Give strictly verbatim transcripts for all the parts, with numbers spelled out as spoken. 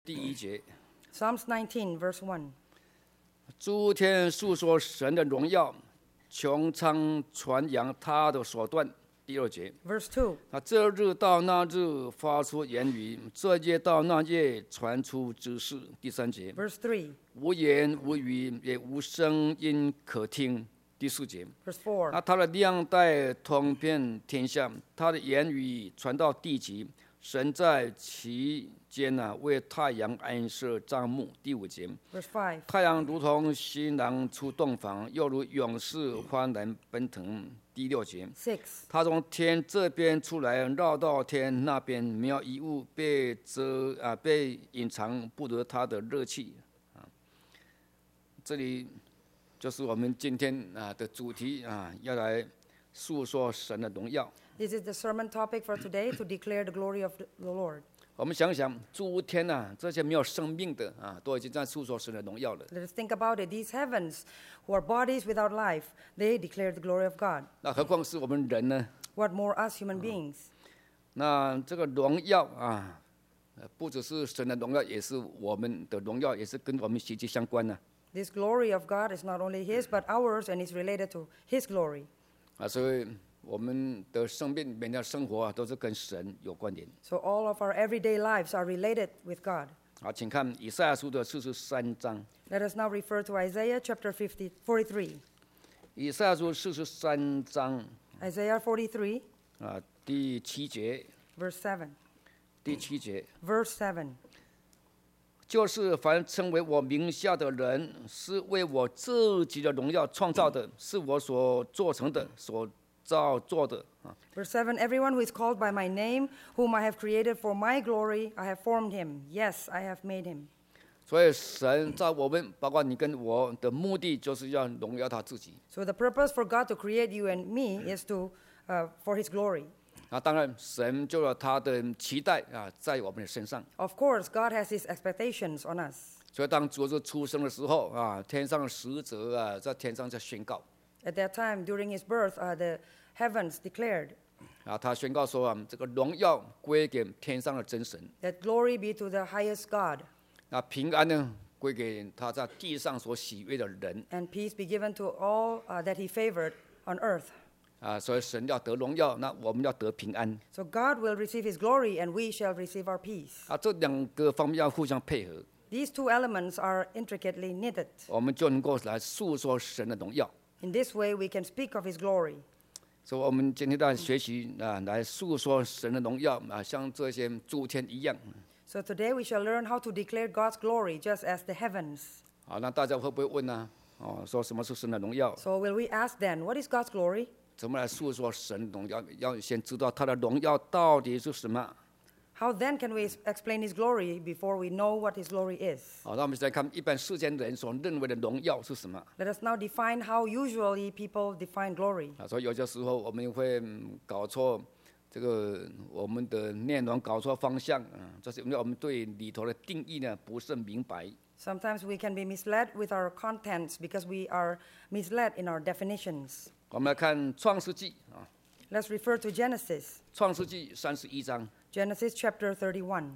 第一节 Psalms nineteen, verse one. 诸天述说神的荣耀，穹苍传扬他的手段。第二节 Verse two. 啊，这日到那日发出言语，这夜到那夜传出知识。第三节 Verse three. 无言无语，也无声音可听。第四节 Verse four. 啊，他的亮带通遍天下，他的言语传到地极。神在其间啊，为太阳安设帐幕。第五节 Verse five. 太阳如同新郎出洞房，又如勇士欢然奔腾。第六节 Six. 他从天这边出来，绕到天那边，没有一物被遮啊被隐藏不得他的热气啊。这里就是我们今天啊的主题啊，要来述说神的荣耀。 This is the sermon topic for today, to declare the glory of the Lord. 我们想想，诸天啊，这些没有生命的啊，都已经在述说神的荣耀了。 Let us think about it. These heavens, who are bodies without life, they declare the glory of God. 那何况是我们人呢？ What more us human beings? 那这个荣耀啊，呃不只是神的荣耀，也是我们的荣耀，也是跟我们息息相关的。 This glory of God is not only His, but ours, and is related to His glory. 啊，所以我们的生命、每天的生活啊，都是跟神有关联。 So all of our everyday lives are related with God. 好，请看以赛亚书的四十三章。 Let us now refer to Isaiah chapter fifty, forty-three. 以赛亚书四十三章 Isaiah forty-three, 啊，第七节， verse seven. 第七节。 Verse seven. 就是凡称为我名下的人，是为我自己的荣耀创造的，是我所做成的，所造作的啊。 Verse seven, everyone who is called by my name, whom I have created for my glory, I have formed him. Yes, I have made him. 所以神造我们，包括你跟我的目的，就是要荣耀他自己。 So the purpose for God to create you and me is to, uh, for his glory. 啊，当然，神就有他的期待啊，在我们的身上。 Of course, God has his expectations on us. 所以当主耶稣出生的时候啊，天上的使者啊，在天上在宣告 At that time, during his birth, uh, the heavens declared 啊，他宣告说啊，这个荣耀归给天上的真神， that glory be to the highest God, 那平安呢归给他在地上所喜悦的人 and peace be given to all uh, that he favored on earth. 啊。所以神要得荣耀，那我们要得平安 So God will receive his glory, and we shall receive our peace. 啊。这两个方面要互相配合， These two elements are intricately knitted. 我们就能够来诉说神的荣耀。 In this way, we can speak of his glory. 所以我们今天在学习啊，来诉说神的荣耀啊，像这些诸天一样。 So today we shall learn how to declare God's glory just as the heavens. 好，那大家会不会问呢？哦，说什么是神的荣耀？ So will we ask then, what is God's glory? 怎么来诉说神的荣耀？要先知道他的荣耀到底是什么。 How then can we explain his glory before we know what his glory is? 好，那我们再看一般世间人所认为的荣耀是什么？ Let us now define how usually people define glory. 啊，所以有些时候我们会嗯搞错这个我们的内容，搞错方向啊，这是因为我们对里头的定义呢不是很明白。 Sometimes we can be misled with our contents because we are misled in our definitions. 我们来看创世纪啊， Let's refer to Genesis. 创世纪三十一章。 Genesis chapter thirty-one.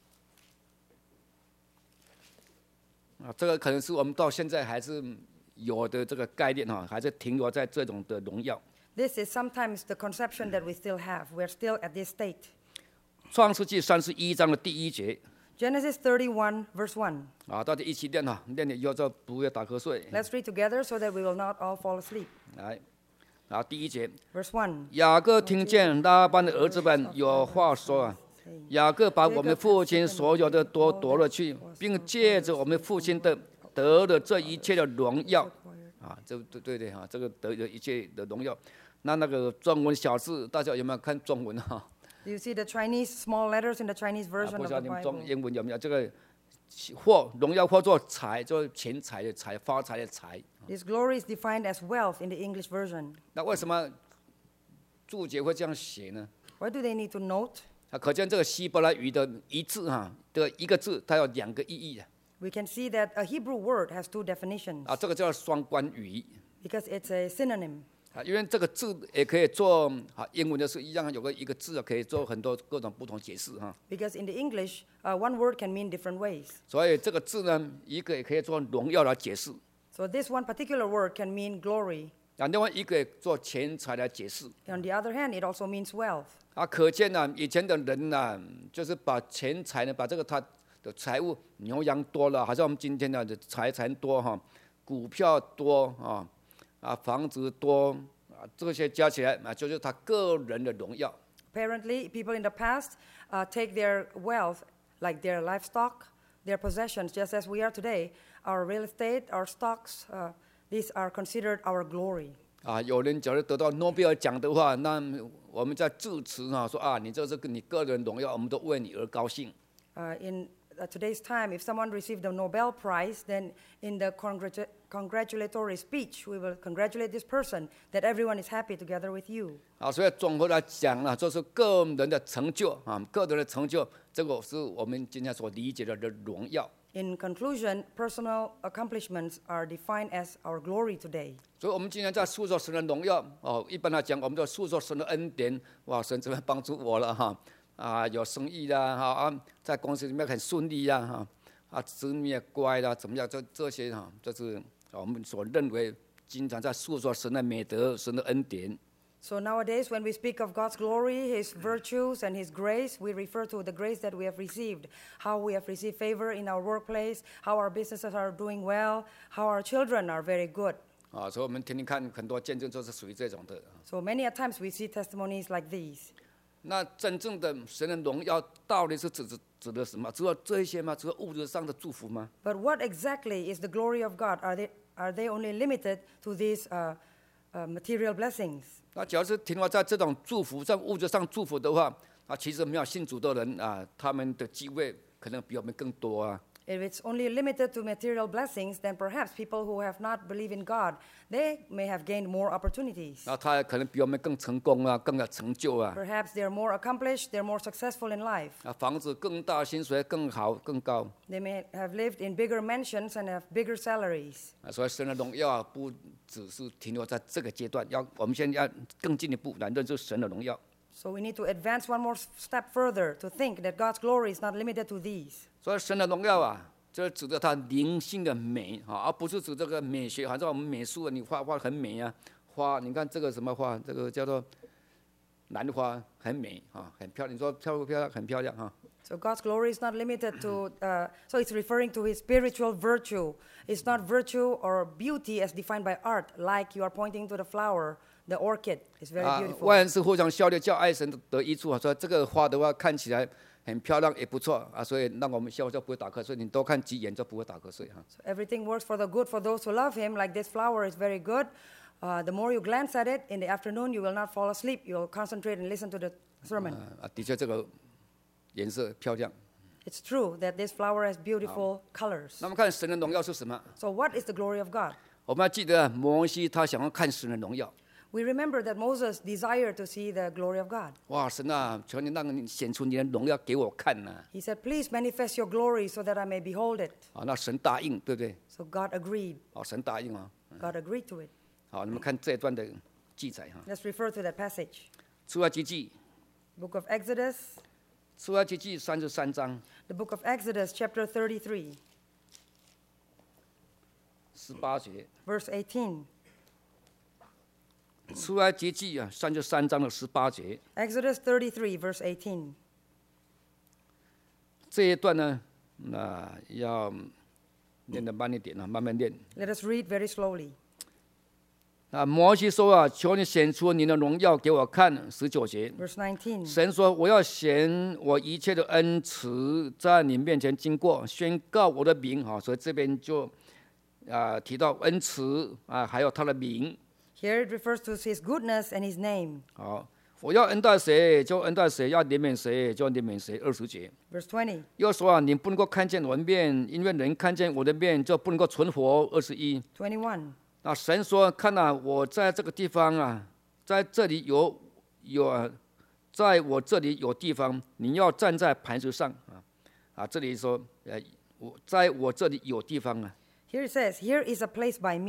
啊，这个可能是我们到现在还是有的这个概念哈，还是停留在这种的荣耀。 This is sometimes the conception that we still have. We're still at this state. 创世纪三十一章的第一节 Genesis thirty-one, verse one. 啊，大家一起念哈，念了以后就不要打瞌睡。 Let's read together so that we will not all fall asleep. 来，啊，第一节， Verse one. 雅各听见拉班的儿子们有话说啊，雅各把我们父亲所有的都夺了去，并借着我们父亲的得了这一切的荣耀啊，这对对对哈，这个得了一切的荣耀。那那个中文小字，大家有没有看中文哈？ Do you see the Chinese small letters in the Chinese 啊， version 不 of 知道 the 你们中 Bible? 英文有没有这个或荣耀或做财，就是钱财的财，发财的财。 This glory is defined as wealth in the English version. 那为什么注解会这样写呢？ Why do they need to note? 啊，可见这个希伯来语的一字哈的一个字，它有两个意义啊。 We can see that a Hebrew word has two definitions 啊，这个叫双关语 because it's a synonym. 啊，因为这个字也可以做啊，英文的是一样，有个一个字可以做很多各种不同解释哈。 Because in the English, uh, one word can mean different ways. 所以这个字呢，一个也可以做荣耀来解释， So this one particular word can mean glory. 啊，另外一个也做钱财来解释。 On the other hand, it also means wealth. 啊，可见呢、以前的人呢、就是把钱财呢，把这个他的财物牛羊多了，好像我们今天的财产多哈，股票多啊，啊，房子多。啊，这些加起来啊，就是他个人的荣耀。 Apparently, people in the past uh, take their wealth, like their livestock, their possessions, just as we are today. Our real estate, our stocks, uh, these are considered our glory. 啊，有人假如得到诺贝尔奖的话，那我们在致辞啊，说啊，你这是你个人荣耀，我们都为你而高兴。 Uh, in uh, today's time, if someone received the Nobel Prize, then in the congratu- congratulatory speech, we will congratulate this person that everyone is happy together with you. 啊，所以综合来讲呢，就是个人的成就啊，个人的成就，这个是我们今天所理解的的荣耀。 In conclusion, personal accomplishments are defined as our glory today. 所以，我们今天在诉说神的荣耀哦。一般来讲，我们就诉说神的恩典。哇，神怎么帮助我了哈？啊，有生意啦，哈啊，在公司里面很顺利呀，哈啊，子女也乖啦，怎么样？这这些哈，这是我们所认为经常在诉说神的美德、神的恩典。 So nowadays, when we speak of God's glory, His virtues, and His grace, we refer to the grace that we have received, how we have received favor in our workplace, how our businesses are doing well, how our children are very good. 啊，所以我们听听看，很多见证就是属于这种的。 So many a times we see testimonies like these. 那真正的神的荣耀到底是指指指的什么？只有这一些吗？只有物质上的祝福吗？ But what exactly is the glory of God? Are they, are they only limited to these uh, uh, material blessings? 那假如是停留在这种祝福，在物质上祝福的话，啊，其实没有信主的人啊，他们的机会可能比我们更多啊。 If it's only limited to material blessings, then perhaps people who have not believed in God, they may have gained more opportunities. 那他可能比我们更成功啊，更有成就啊。 Perhaps they're more accomplished, they're more successful in life. 啊，房子更大，薪水更好，更高。 They may have lived in bigger mansions and have bigger salaries. 啊，所以神的荣耀啊，不只是停留在这个阶段，要我们现在要更进一步来认识神的荣耀。 So we need to advance one more step further to think that God's glory is not limited to these. 所以神的荣耀啊，这指的他灵性的美啊，而不是指这个美学。好像我们美术，你画画很美啊，花，你看这个什么花，这个叫做兰花，很美啊，很漂亮。你说漂不漂亮？很漂亮哈。 So God's glory is not limited to, uh, so it's referring to His spiritual virtue. It's not virtue or beauty as defined by art, like you are pointing to the flower, the orchid. It's very 啊， beautiful. 万人是互相效力，叫爱神得益处啊。说这个花的话看起来很漂亮，也不错啊，所以让我们笑就不会打瞌睡。你多看几眼就不会打瞌睡哈。 So everything works for the good for those who love Him, like this flower is very good. Uh, the more you glance at it in the afternoon, you will not fall asleep. You will concentrate and listen to the sermon. 啊，的确这个颜色漂亮。 It's true that this flower has beautiful colors. 那么看神的荣耀是什么？ So what is the glory of God? 我们要记得摩西他想要看神的荣耀。 We remember that Moses desired to see the glory of God. 哇，神啊，求你让你显出你的荣耀给我看呐、 He said, please manifest your glory so that I may behold it. 啊！那神答应，对不对？ So God agreed. 哦，神答应啊。 God agreed to it. 好，你们看这一段的记载哈， Let's refer to that passage. 出埃及记， Book of Exodus. 出埃及记三十三章 The book of Exodus, chapter thirty-three, 十八节。 verse eighteen. 出埃及记啊，三十三章的十八节， Exodus thirty-three, verse eighteen. 这一段呢，那要念得慢一点啊，慢慢念。 Let us read very slowly. 啊，摩西说啊，求你显出你的荣耀给我看。十九节， Verse nineteen. 神说：“我要显我一切的恩慈在你面前经过，宣告我的名。”哈，所以这边就啊提到恩慈啊，还有他的名。 Here it refers to His goodness and His name. 好，我要恩待谁就恩待谁，要怜悯谁就怜悯谁。二十节 Verse twenty. 又说啊，你不能够看见我的面，因为人看见我的面就不能够存活。二十一。 twenty-one. 那神说：“看啊，我在这个地方啊，在这里有有啊，在我这里有地方，你要站在磐石上啊啊！这里说，呃，我在我这里有地方啊。 Here it says, here is a place by me.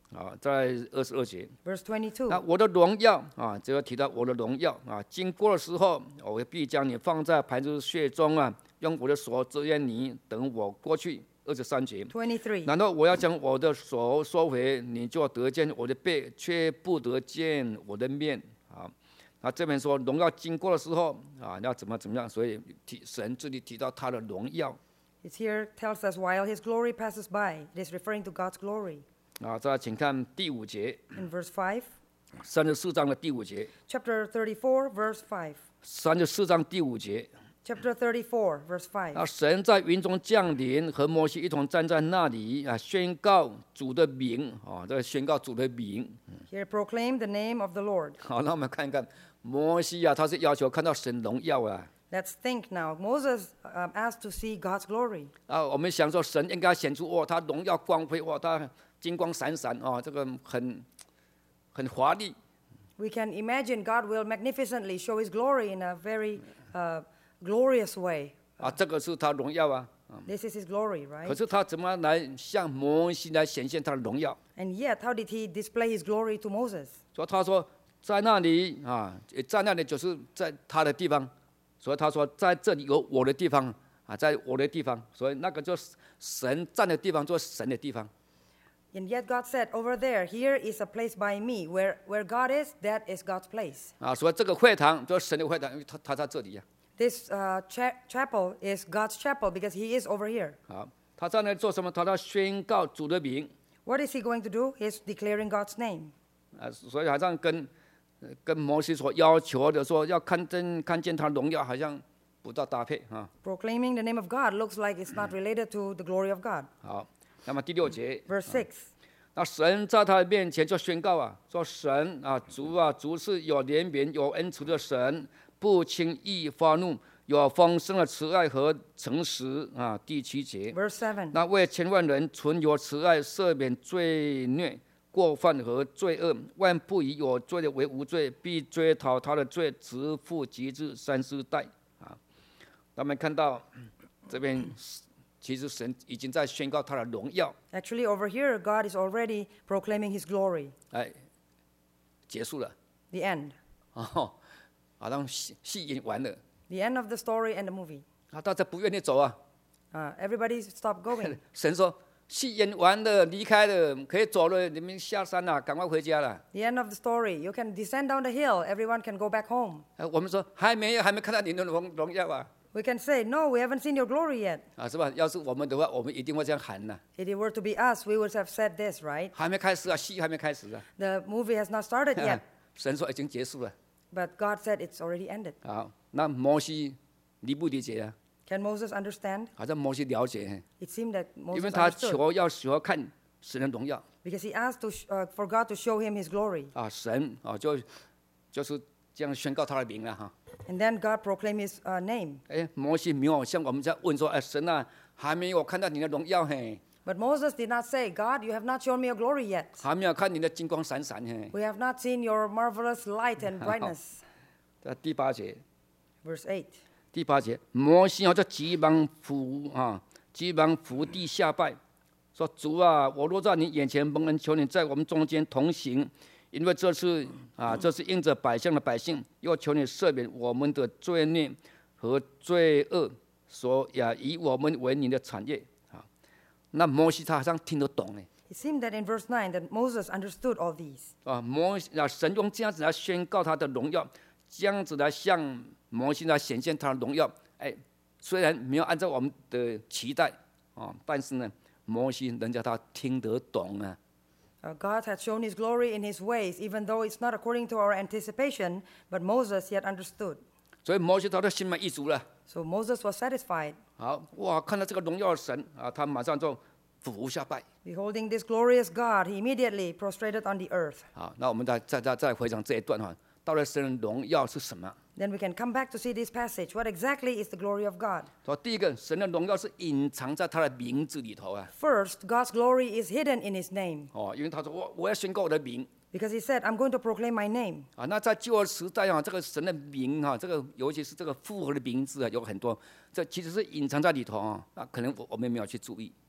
啊，在二十二节。 Verse twenty-two. 那我的荣耀啊，这个提到我的荣耀啊，经过的时候，我必将你放在磐石穴中啊，用我的手遮掩你，等我过去。二十三节。 twenty-three. 难道我要将我的手收回，你就得见我的背，却不得见我的面啊？那这边说荣耀经过的时候啊，要怎么怎么样？所以提神这里提到他的荣耀。 It here tells us while his glory passes by. It is referring to God's glory. 啊，再来请看第五节， In verse five, 三十四章的第五节， chapter thirty-four, verse five. 三十四章第五节。 Chapter thirty-four, verse 啊， five. 神在云中降临，和摩西一同站在那里啊，宣告主的名啊，这个宣告主的名。 Here proclaim the name of the Lord. 好，那我们看一看摩西啊，他是要求看到神荣耀啊。 Let's think now. Moses um, asked to see God's glory. 啊，我们想说神应该显出哦，他荣耀光辉哦，他金光闪闪哦，这个很很华丽。 We can imagine God will magnificently show his glory in a very uh, glorious way. 啊，这个是他荣耀啊。 This is his glory, 可 right? 是他怎么来向摩西来显现他的荣耀？ And yet, how did he display his glory to Moses? 所以他说在那里啊，在那里就是在他的地方。所以他说在这里有我的地方啊，在我的地方。所以那个就是神站的地方，就是神的地方。 And yet God said, over there, here is a place by me. Where, where God is, that is God's place. 啊，所以这个会堂就是神的会堂，因为他他在这里呀、 This uh, cha- chapel is God's chapel because he is over here. 啊。好，他在那里做什么？他在宣告主的名。 What is he going to do? He's declaring God's name. 啊，所以好像跟呃跟摩西所要求的说要看见看见他荣耀，好像不大搭配啊。 Proclaiming the name of God looks like it's not related to the glory of God. 好，那么第六节， Verse six. 那神在他面前就宣告啊，说神啊，主啊，主是有怜悯、有恩慈的神，不轻易发怒，有丰盛的慈爱和诚实啊。第七节， Verse seven. 那为千万人存有慈爱，赦免罪孽、过犯和罪恶，万不以有罪的为无罪，必追讨他的罪，直负极至三四代啊。那我们看到这边，其实神已经在宣告他的荣耀。 Actually, over here, God is already proclaiming his glory. 哎，结束了 The end. 哦，好像戏戏演完了， The end of the story and the movie. 啊，大家不愿意走啊。 Uh, everybody stopped going. 神说戏演完了，离开了，可以走了，你们下山了，赶快回家了。 The end of the story. You can descend down the hill. Everyone can go back home. 呃我们说还没有，还没看到你的荣荣耀啊， We can say, no, we haven't seen your glory yet. 啊，是吧？要是我们的话，我们一定会这样喊呐、 If it were to be us, we would have said this, right? 还没开始啊，戏还没开始啊。 The movie has not started yet. 神说已经结束了。 But God said it's already ended. 好，那摩西理不理解啊？ Can Moses understand? 好像摩西了解， It seemed that 因为 Moses 他 understood 求要求看神的荣耀 because he asked to sh- uh, for God to show him his glory. 啊，神啊就就是这样宣告他的名了哈。 And then God proclaimed his uh, name. 哎，摩西没有像我们在问说，哎，神啊，还没有看到你的荣耀嘿， But Moses did not say, God, you have not shown me your glory yet. 还没有看你的金光闪闪嘿。 We have not seen your marvelous light and brightness. 在第八节， Verse eight. 第八节，摩西啊就急忙伏啊，急忙伏地下拜，说主啊，我若在你眼前蒙恩，求你在我们中间同行，因为这次啊，这是应着百姓的百姓，又求你赦免我们的罪孽和罪恶，所呀以我们为你的产业啊。那摩西他好像听得懂哎。 It seemed that in verse nine that Moses understood all these. 啊，摩啊，神用这样子来宣告他的荣耀，这样子来向摩西来显现他的荣耀。哎，虽然没有按照我们的期待啊，但是呢，摩西人家他听得懂啊。 Uh, God had shown his glory in his ways, even though it's not according to our anticipation, but Moses yet understood. 所以摩西他的心满意足了。 So Moses was satisfied. 好，哇，看到这个荣耀的神啊，他马上就俯下拜。 Beholding this glorious God, he immediately prostrated on the earth. 好，那我们再再再再回想这一段哈，到底神的荣耀是什么？ Then we can come back to see this passage. What exactly is the glory of God? 说第一个，神的荣耀是隐藏在他的名字里头啊。 First, God's glory is hidden in his name 哦，因为他说我我要宣告我的名。 because he said, I'm going to proclaim my name. 啊，那在旧约时代啊，这个神的名啊，这个尤其是这个复合的名字啊，有很多，这其实是隐藏在里头啊，啊，可能我我们没有去注意。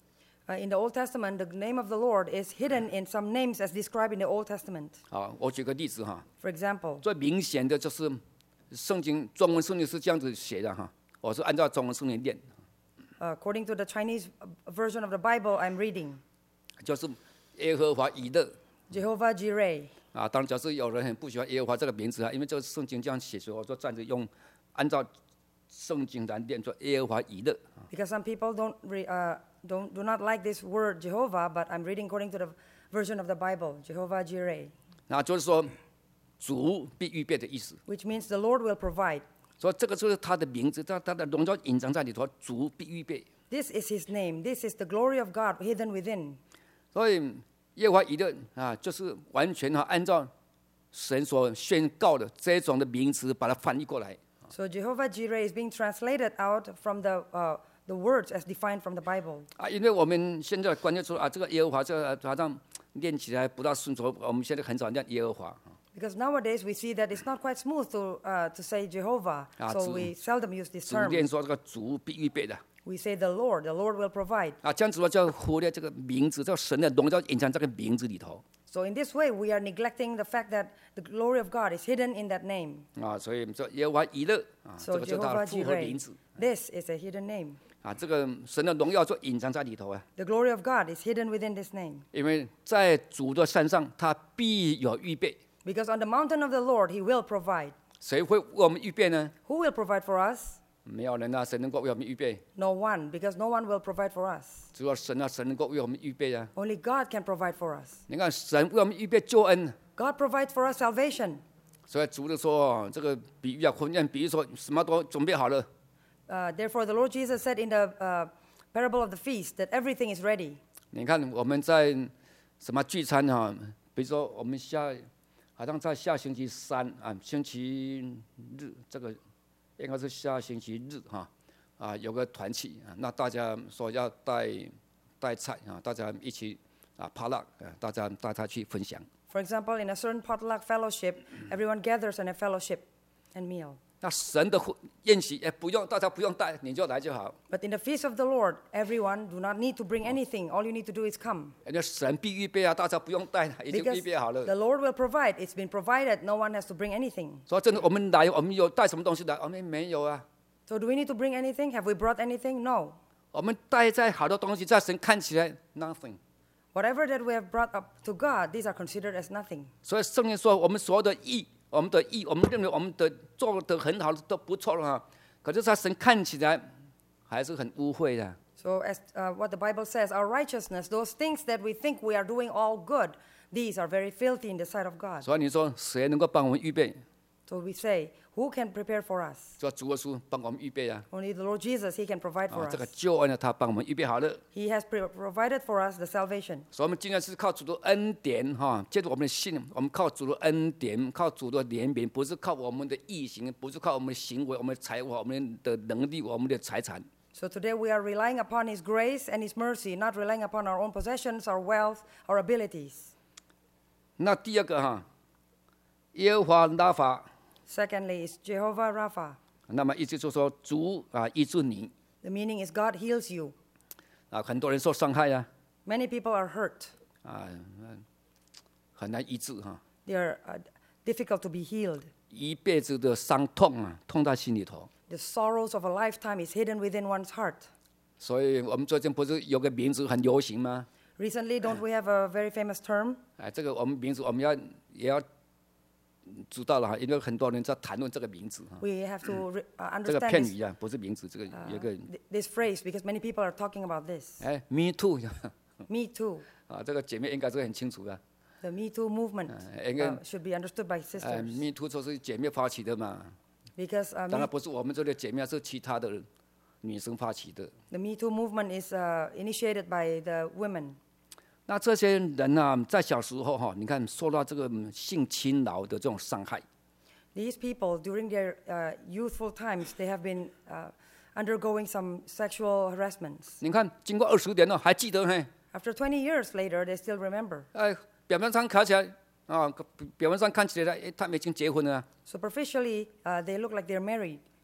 Uh, in the Old Testament, the name of the Lord is hidden in some names as described in the Old Testament. 好，我举个例子哈， For example, 最明显的就是圣经中文圣经是这样子写的哈，我是按照中文圣经念， uh, according to the Chinese version of the Bible I'm reading, 就是耶和华以勒 Jehovah Jireh. 啊。当然，假设有人很不喜欢耶和华这个名字啊，因为这个圣经这样写，所以我就暂时用按照圣经来念作耶和华以勒。 Because some people don't, re, uh, don't do not like this word Jehovah, but I'm reading according to the version of the Bible, Jehovah Jireh, 那就是说主必预备的意思。 which means the Lord will provide. 所以这个就是他的名字，他他的荣耀隐藏在里头，主必预备。 This is His name. This is the glory of God hidden within. 所以耶和华以勒啊，就是完全哈按照神所宣告的这种的名词，把它翻译过来。 So Jehovah Jireh is being translated out from the uh, the words as defined from the Bible. 啊，因为我们现在观念说啊，这个耶和华这个好像念起来不大顺从，我们现在很少念耶和华。 Because nowadays we see that it's not quite smooth to uh, to say Jehovah, Ah, so 主- we seldom use this 主 term. 念说这个主必预备的 We say the Lord, the Lord will provide. 啊，这样子的话就忽略这个名字，这个神的荣耀隐藏在这个名字里头 So in this way, we are neglecting the fact that the glory of God is hidden in that name. 啊，所以说耶和华以勒啊，这 So 个就是他的 Jehovah 复合名 Jireh, 字 this is a hidden name. 啊，这个神的荣耀就隐藏在里头啊。 The glory of God is hidden within this name. 因为在主的山上，他必有预备。 Because on the mountain of the Lord, He will provide. 谁会为我们预备呢？ Who will provide for us? 没有人啊，谁能够为我们预备？ No one, because no one will provide for us. 只有神啊，神能够为我们预备啊！ Only God can provide for us. 你看，神为我们预备救恩， God provides for us salvation. 所以主的说，这个比喻啊，婚宴比喻说什么都准备好了。 Uh, therefore, the Lord Jesus said in the uh, parable of the feast that everything is ready. 你看我们在什么聚餐哈、啊？比如说我们下，好像在下星期三啊，星期日这个应该是下星期日哈啊，有个团契啊，那大家说要带带菜啊，大家一起啊趴辣啊，大家大家去分享。 For example, in a certain potluck fellowship, everyone gathers in a fellowship and meal. 那神的宴席也不用，大家不用带，你就来就好。 But in the feast of the Lord, everyone do not need to bring anything. All you need to do is come. 人家神必预备啊，大家不用带，已经 Because 预备好了。 the Lord will provide. It's been provided. No one has to bring anything. 所以真的，我们来，我们有带什么东西来？我们没有啊。 So do we need to bring anything? Have we brought anything? No. 我们带再好的东西，在神看起来 nothing。 Whatever that we have brought up to God, these are considered as nothing. 所以圣经说，我们所有的义，我们的义，我们认为我们的做得很好，都不错了哈。可是在神看起来还是很污秽的。 So as uh, what the Bible says, our righteousness, those things that we think we are doing all good, these are very filthy in the sight of God. 所以你说谁能够帮我们预备？ So we say, who can prepare for us? 说主耶稣帮我们预备啊！ Only the Lord Jesus, He can provide for 啊， us. 这个救恩呢，他帮我们预备好了。 He has pre- provided for us the salvation. 所以我们今天是靠主的恩典哈，借着我们的信，我们靠主的恩典，靠主的怜悯，不是靠我们的义行，不是靠我们的行为、我们的才华、我们的能力、我们的财产。 So today we are relying upon His grace and His mercy, not relying upon our own possessions, our wealth, our abilities. 那第二个哈，耶和华拉法， Secondly is Jehovah Rapha. 那么意思就是说主啊医治你 The meaning is God heals you. 啊，很多人受伤害啊 Many people are hurt. 啊，嗯很难医治哈， They are uh, difficult to be healed. 一辈子的伤痛啊，痛在心里头。 The sorrows of a lifetime is hidden within one's heart. 所以我们最近不是有个名字很流行吗？ Recently, don't we have a very famous term? 哎，这个我们名字我们要也要知道了哈，因为很多人在谈论这个名字哈。 We have to re- uh, 这个 understand 片 this, 语啊，不是名字，这个有一个 th- this phrase because many people are talking about this. 哎，Me too Me too. 啊，这个姐妹应该是很清楚的。 The Me Too movement Uh, again, uh, should be understood by 哎 sisters ，Me too 就是姐妹发起的嘛， because uh, 当 me, 然不是我们这里的姐妹，是其他的女生发起的。 the Me Too movement is uh, initiated by the women. 那这些人呢、啊，在小时候哈，你看受到这个性侵扰的这种伤害， These people, during their uh, youthful times, they have been uh, undergoing some sexual harassments. 你看经过二十年了，还记得嘿？ After twenty years later, they still remember. 哎，表面上看起来啊，表面上看起来，哎，他们已经结婚了。 Superficially, uh, they look like they're married.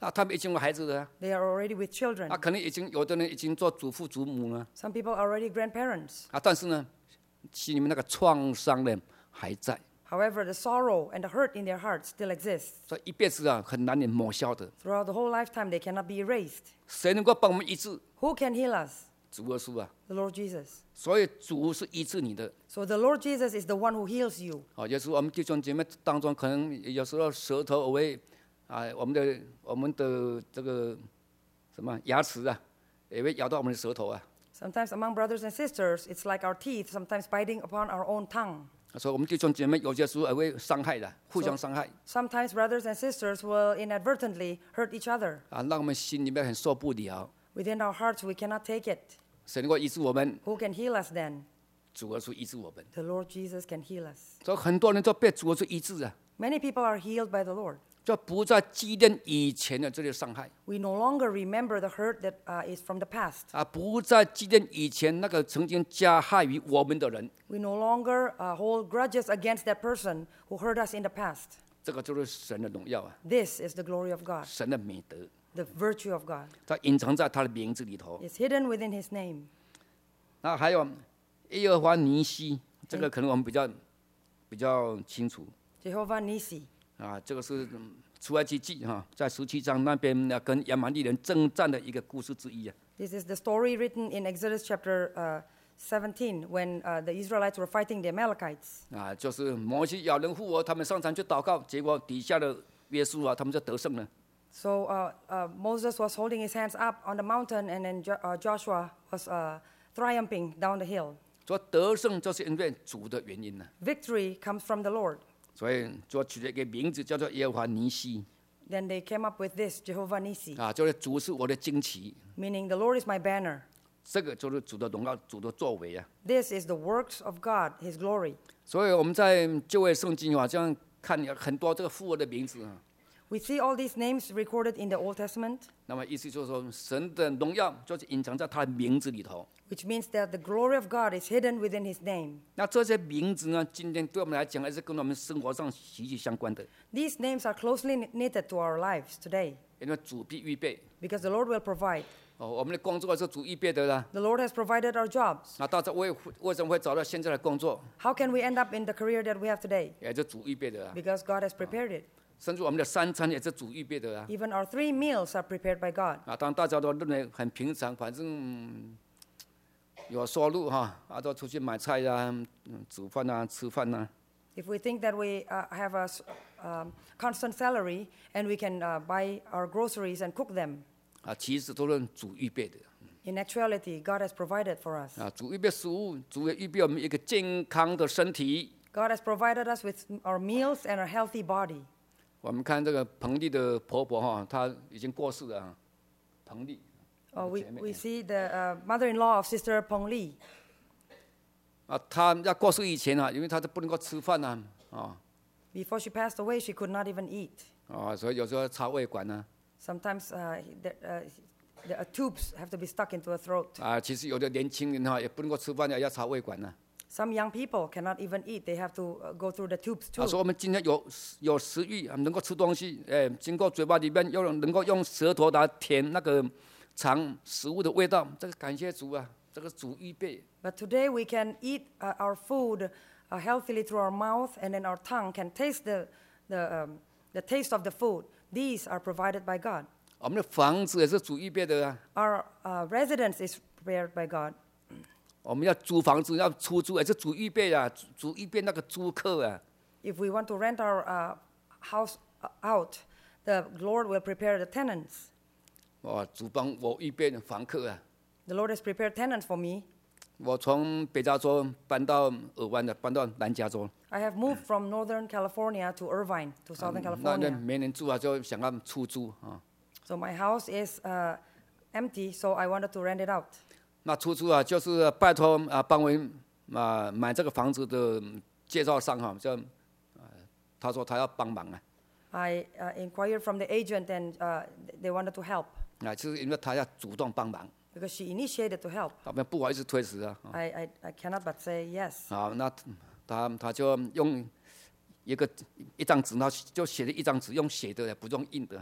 那他们已经有孩子了， They are already with children. 啊，可能已经有的人已经做祖父祖母了， Some people are already grandparents. 啊，但是呢，心里面那个创伤呢还在， However, the sorrow and the hurt in their hearts still exists. 这一辈子啊很难以抹消的。 Throughout the whole lifetime, they cannot be erased. 谁能够帮我们医治？ Who can heal us? 主耶稣啊！ The Lord Jesus. 所以主是医治你的。 So the Lord Jesus is the one who heals you. 哦，也是我们弟兄姐妹当中，可能有时候舌头会啊，我们的我们的这个什么牙齿啊，也会咬到我们的舌头啊。 Sometimes among brothers and sisters, it's like our teeth sometimes biting upon our own tongue. 所以我们弟兄姐妹有些时候也会伤害的，互相伤害 Sometimes brothers and sisters will inadvertently hurt each other. 啊，让我们心里面很受不了。 Within our hearts, we cannot take it. 谁能够医治我们？ Who can heal us then? 主耶稣医治我们。 The Lord Jesus can heal us. 所以很多人都被主耶稣医治啊， Many people are healed by the Lord. 就不再纪念以前的这些伤害 We no longer remember the hurt that uh, is from the past. 啊，不再纪念以前那个曾经加害于我们的人。 We no longer uh, hold grudges against that person who hurt us in the past. 这个就是神的荣耀啊， This is the glory of God, 神的美德， the virtue of God. 它隐藏在他的名字里头。 It's hidden within His name. 那还有耶和华尼西，这个可能我们比较比较清楚 Jehovah Nissi. 啊，这个是嗯出埃及记哈，在十七章那边啊跟亚玛力人征战的一个故事之一啊。 This is the story written in Exodus chapter uh, seventeen when uh, the Israelites were fighting the Amalekites. 啊，就是摩西亚人复活，他们上山去祷告，结果底下的约书啊，他们就得胜了。 So uh, uh, Moses was holding his hands up on the mountain, and then jo- uh, Joshua was uh, triumphing down the hill. 说得胜就是因为主的原因呢、 Victory comes from the Lord. 所以就取了一个名字叫做耶和华尼西 Then they came up with this, Jehovah Nissi, 啊，就是主是我的旌旗， meaning the Lord is my banner. 这个就是主的荣耀，主的作为啊。 This is the works of God, His glory. 所以我们在旧约圣经好像看很多这个复活的名字啊， We see all these names recorded in the Old Testament, 那么意思就是说，神的荣耀就是隐藏在他的名字里头。 which means that the glory of God is hidden within His name. 那这些名字呢，今天对我们来讲，还是跟我们生活上息息相关的， These names are closely knitted to our lives today 因为主必预备 because the Lord will provide. 哦，我们的工作是主预备的啦。 The Lord has provided our jobs. 那大家为为什么会找到现在的工作？ How can we end up in the career that we have today? 也是主预备的啊。 Because God has prepared it. 甚至我们的三餐也是主预备的啊。 Even our three meals are prepared by God. 啊，当大家都认为很平常，反正、嗯有收入哈，啊，都出去买菜呀、啊、嗯煮饭啊、吃饭呐、啊。 If we think that we uh, have a s- um, constant salary and we can uh, buy our groceries and cook them, 啊，其实都是主预备的 in actuality, God has provided for us. 啊，主预备食物，主也预备我们一个健康的身体。 God has provided us with our meals and our healthy body. 我们看这个彭丽的婆婆哈，她已经过世了啊，彭丽。 Uh, we, 姐妹 we see the uh, mother-in-law of Sister Peng Li. 啊，她要过世以前啊，因为她都不能够吃饭呐，啊 Before she passed away, she could not even eat. 啊，所以有时候插胃管呢 Sometimes uh, the, uh, the uh, tubes have to be stuck into her throat. 啊，其实有的年轻人哈也不能够吃饭，也要插胃管呢。 Some young people cannot even eat. They have to uh, go through the tubes 啊， too. 所以我们今天有有食欲，啊能够吃东西，哎，经过嘴巴里面又能够用舌头来舔那个尝食物的味道，这个感谢主啊，这个主预备。 But today we can eat uh, our food uh, healthily through our mouth, and then our tongue can taste the, the, um, the taste of the food. These are provided by God. 我们的房子也是主预备的啊， Our uh, residence is prepared by God. 我们要租房子要出租也是主预备啊，主主预备那个租客啊。 If we want to rent our uh, house uh, out, the Lord will prepare the tenants. 哇，主帮我预备房客啊。 The Lord has prepared tenants for me. 我从北加州搬到尔湾的，搬到南加州。 I have moved from Northern California to Irvine, to Southern 那那 California. 没人住啊，就想要出租啊。 So my house is uh, empty, so I wanted to rent it out. 那出租啊，就是拜托啊，帮我啊买这个房子的介绍商哈，叫啊，他说他要帮忙啊， I uh, inquired from the agent, and uh, they wanted to help 啊，就是因为他要主动帮忙， because she initiated to help. 他们不好意思推辞啊。 I, I, I cannot but say yes. 好，那他他就用一个一张纸，他就写了一张纸，用写的，不用印的。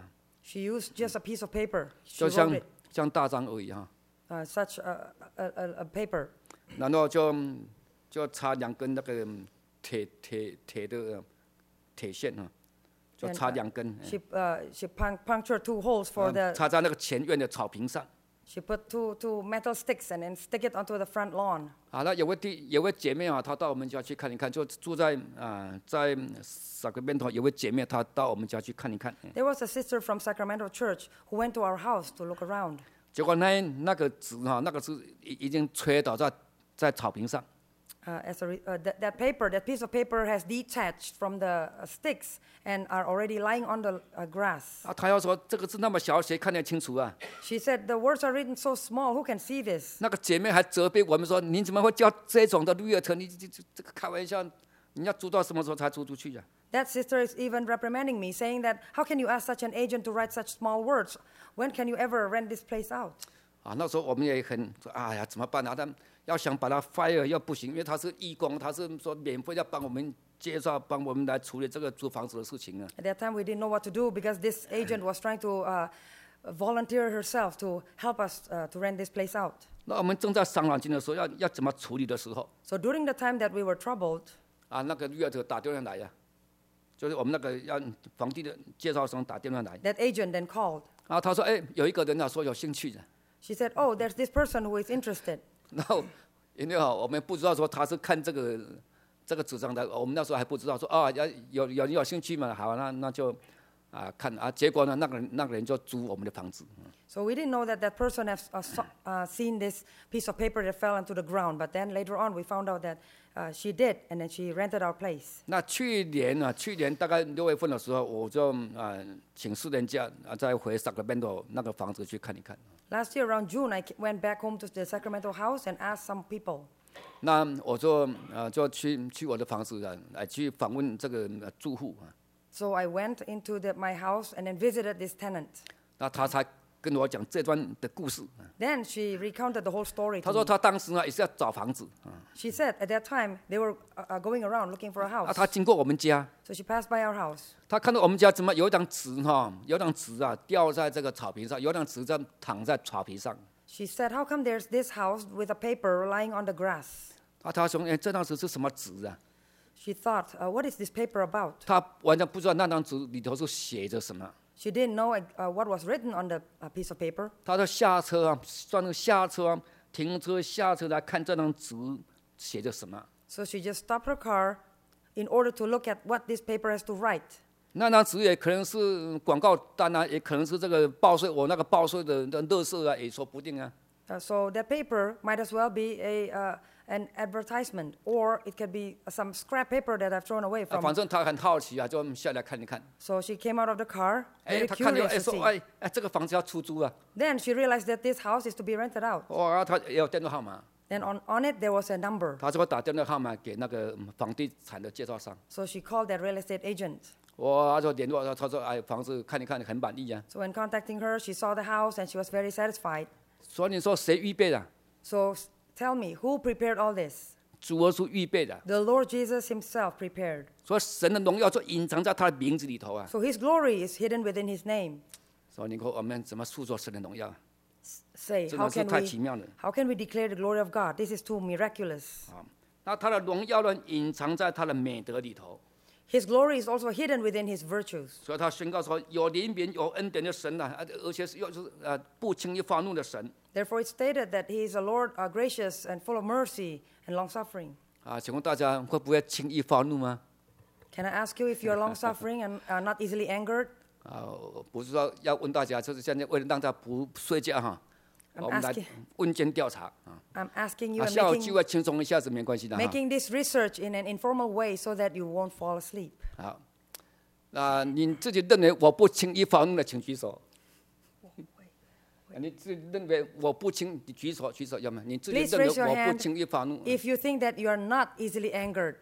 She used just a piece of paper. She 就 wrote 像 it, 像大张而已哈。 uh, such a, a, a, a paper. 然后就就插两根那个铁铁铁的呃铁线哈，就 And, 插 uh, 两根， She, uh, she punc- punctured two holes for 嗯 the. 插在那个前院的草坪上。 She put two two metal sticks and then stick it onto the front lawn. 好了，有位弟有位姐妹啊，她到我们家去看一看，就住在啊、呃、在 Sacramento 有位姐妹，她到我们家去看一看。 There was a sister from Sacramento Church who went to our house to look around. 结果那那个纸哈、那个纸已已经吹倒在在草坪上。 Uh, as a re- uh, that, that paper, that piece of paper has detached from the uh, sticks and are already lying on the uh, grass. 啊，她要说这个字那么小，谁看得清楚啊？ She said, the words are written so small, who can see this? 那个姐妹还责备我们说：“你怎么会教这种的绿叶藤？你这这这个开玩笑，你要租到什么时候才租出去呀、啊？” That sister is even reprimanding me, saying that, how can you ask such an agent to write such small words? When can you ever rent this place out? 啊，那时候我们也很说，哎呀，怎么办啊？他要想把他 fire 又不行，因为他是义工，他是说免费要帮我们介绍，帮我们来处理这个租房子的事情啊。 At that time, we didn't know what to do because this agent was trying to uh, volunteer herself to help us uh, to rent this place out. 那我们正在伤脑筋的时候，要要怎么处理的时候， So during the time that we were troubled, 啊，那个律者打电话来呀、就是我们那个要房地的介绍商打电话来， that agent then called. 然后他说，哎，有一个人啊说有兴趣的， She said, oh, there's this person who is interested. 然后因为啊我们不知道说他是看这个这个纸张的，我们那时候还不知道说啊要有有人有兴趣嘛，好，那那就啊看啊，结果呢那个人那个人就租我们的房子。 So we didn't know that that person has uh, saw, uh, seen this piece of paper that fell into the ground. But then later on, we found out that uh, she did, and then she rented our place. 那去年啊，去年大概六月份的时候，我就啊请四年假啊，再回 Sacramento 那个房子去看一看。 Last year around June, I went back home to the Sacramento house and asked some people. 那我就啊就去去我的房子啊，来去访问这个呃住户啊。 So I went into the, my house and then visited this tenant. 那他才跟我讲这段的故事。 Then she recounted the whole story 他 to 说 me. 他当时呢也是要找房子啊， She said at that time they were uh, uh, going around looking for a 啊 house. 他经过我们家， So she passed by our house. 他看到我们家怎么有一张纸哈，有一张纸啊掉在这个草坪上，有一张纸在躺在草坪上。 She said, how come there's this house with a paper lying on the grass? 啊，他说哎这张纸是什么纸啊？ She thought, uh, what is this paper about? 他完全不知道那张纸里头是写着什么。 She didn't know uh, what was written on the uh, piece of paper. 他就下车啊，算那个下车啊，停车下车来看这张纸写着什么。 So she just stopped her car in order to look at what this paper has to write. 那张纸也可能是广告单啊，也可能是这个报税，我那个报税的的垃圾啊，也说不定啊。 Uh, so that paper might as well be a, uh, an advertisement, or it could be some scrap paper that I've thrown away 啊， from. 反正他很好奇啊，就下来看一看。 So she came out of the car, 哎， very 他看到 curious 哎 to 说 see. 哎哎这个房子要出租啊， Then she realized that this house is to be rented out. 哇，他也有电话号码， Then on, on it there was a number. 他说打电话号码给那个嗯房地产的介绍商。 So she called that real estate agent. 我他说联络他，他说哎房子看一看很满意啊。 So in contacting her, she saw the house and she was very satisfied. 所以你说谁预备的？ So s- tell me, who prepared all this? 主耶稣预备的。 The Lord Jesus himself prepared. 所以神的荣耀就隐藏在他的名字里头啊。 So his glory is hidden within his name. 所以你说我们怎么诉说神的荣耀？ Say, 真 how 的是 can 太 we 奇妙了 how can we declare the glory of God? This is too miraculous. 啊！那他的荣耀呢，隐藏在他的美德里头。 His glory is also hidden within his virtues. 所以他宣告说：有怜悯、有恩典的神呐、啊，而且是又是呃不轻易发怒的神 Therefore, it's stated that he is a Lord uh, gracious and full of mercy and long suffering. 啊！请问大家会不会轻易发怒吗？ Can I ask you if you are long suffering and are not easily angered? 啊，我不是说要问大家，就是现在为了让大家不睡觉哈， I'm 我们来 asking- 问卷调查啊。 I'm asking you 啊， and 下午聚 making, 会轻松一下子没关系的哈。 making this research in an informal way so that you won't fall asleep. 好，那你自己认为我不轻易发怒的，请举手。你自己认为我不轻，你举手举手，要吗？你自己 Please 认为 raise your 我不 hand 轻易发怒。 if you think that you are not easily angered.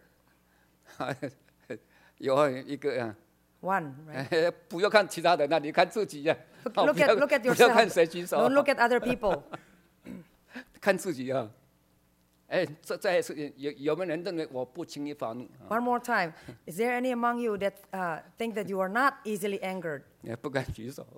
有啊一个啊， One, right? 哎不要看其他人啊，你看自己呀、 Look, 哦 look 不要 at look at 不要看 yourself. 谁举手 Don't，look at other people. 看自己啊。哎，这再一次有有没有人认为我不轻易发怒？啊 One more time. Is there any among you that uh, think that you are not easily angered? 也不敢举手。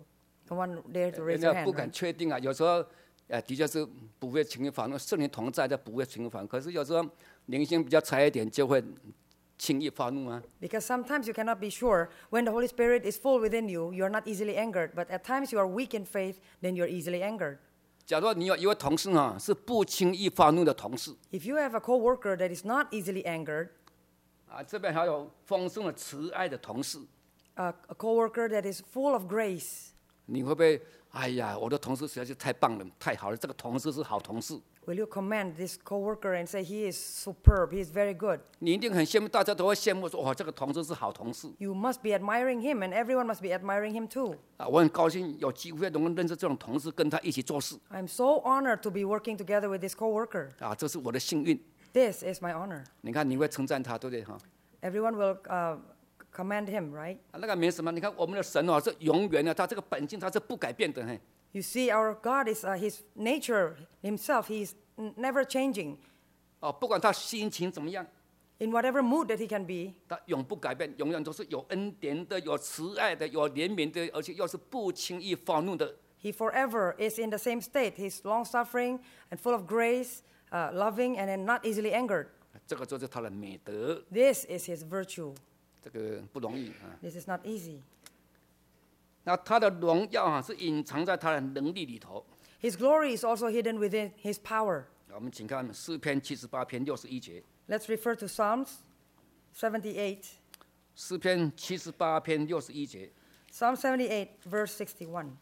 No one dare to 人 raise their 家不 hand. 敢 Right? 确定啊。有时候，呃，的确是不会轻易发怒，圣灵同在的不会轻易发怒。可是有时候灵性比较差一点，就会轻易发怒啊。 Because sometimes you cannot be sure. When the Holy Spirit is full within you, you are not easily angered. But at times you are weak in faith, then you're easily angered. 假如你有一位同事哈、啊，是不轻易发怒的同事 If you have a coworker that is not easily angered, 啊，这边还有丰盛的慈爱的同事， a, a coworker that is full of grace, 你会不会？哎呀，我的同事实在是太棒了，太好了，这个同事是好同事。 will you commend this coworker and say he is superb, he is very good? 你一定很羡慕，大家都会羡慕说，哇，这个同事是好同事 You must be admiring him, and everyone must be admiring him too. 啊！我很高兴有机会能够认识这种同事，跟他一起做事 I'm so honored to be working together with this coworker. 啊，这是我的幸运。 This is my honor. 你看，你会称赞他，对不对哈？ Everyone will uh, commend him, right? 啊，那个没什么。你看我们的神哦，是永远的，他这个本性他是不改变的，嘿。 You see, our God is uh, his nature himself. He is n- never changing. 哦，不管他心情怎么样， In whatever mood that he can be, 他永不改变，永远都是有恩典的、有慈爱的、有怜悯的，而且又是不轻易发怒的。 he forever is in the same state. He's long-suffering and full of grace, uh, loving, and then not easily angered. 这个就是他的美德， This is his virtue. 这个不容易啊。 This is not easy. 那他的荣耀啊，是隐藏在他的能力里头。 His glory is also hidden within his power. 我们请看诗篇七十八篇六十一节， Let's refer to Psalms seventy-eight. 诗篇七十八篇六十一节。 Psalm seventy-eight, verse sixty-one.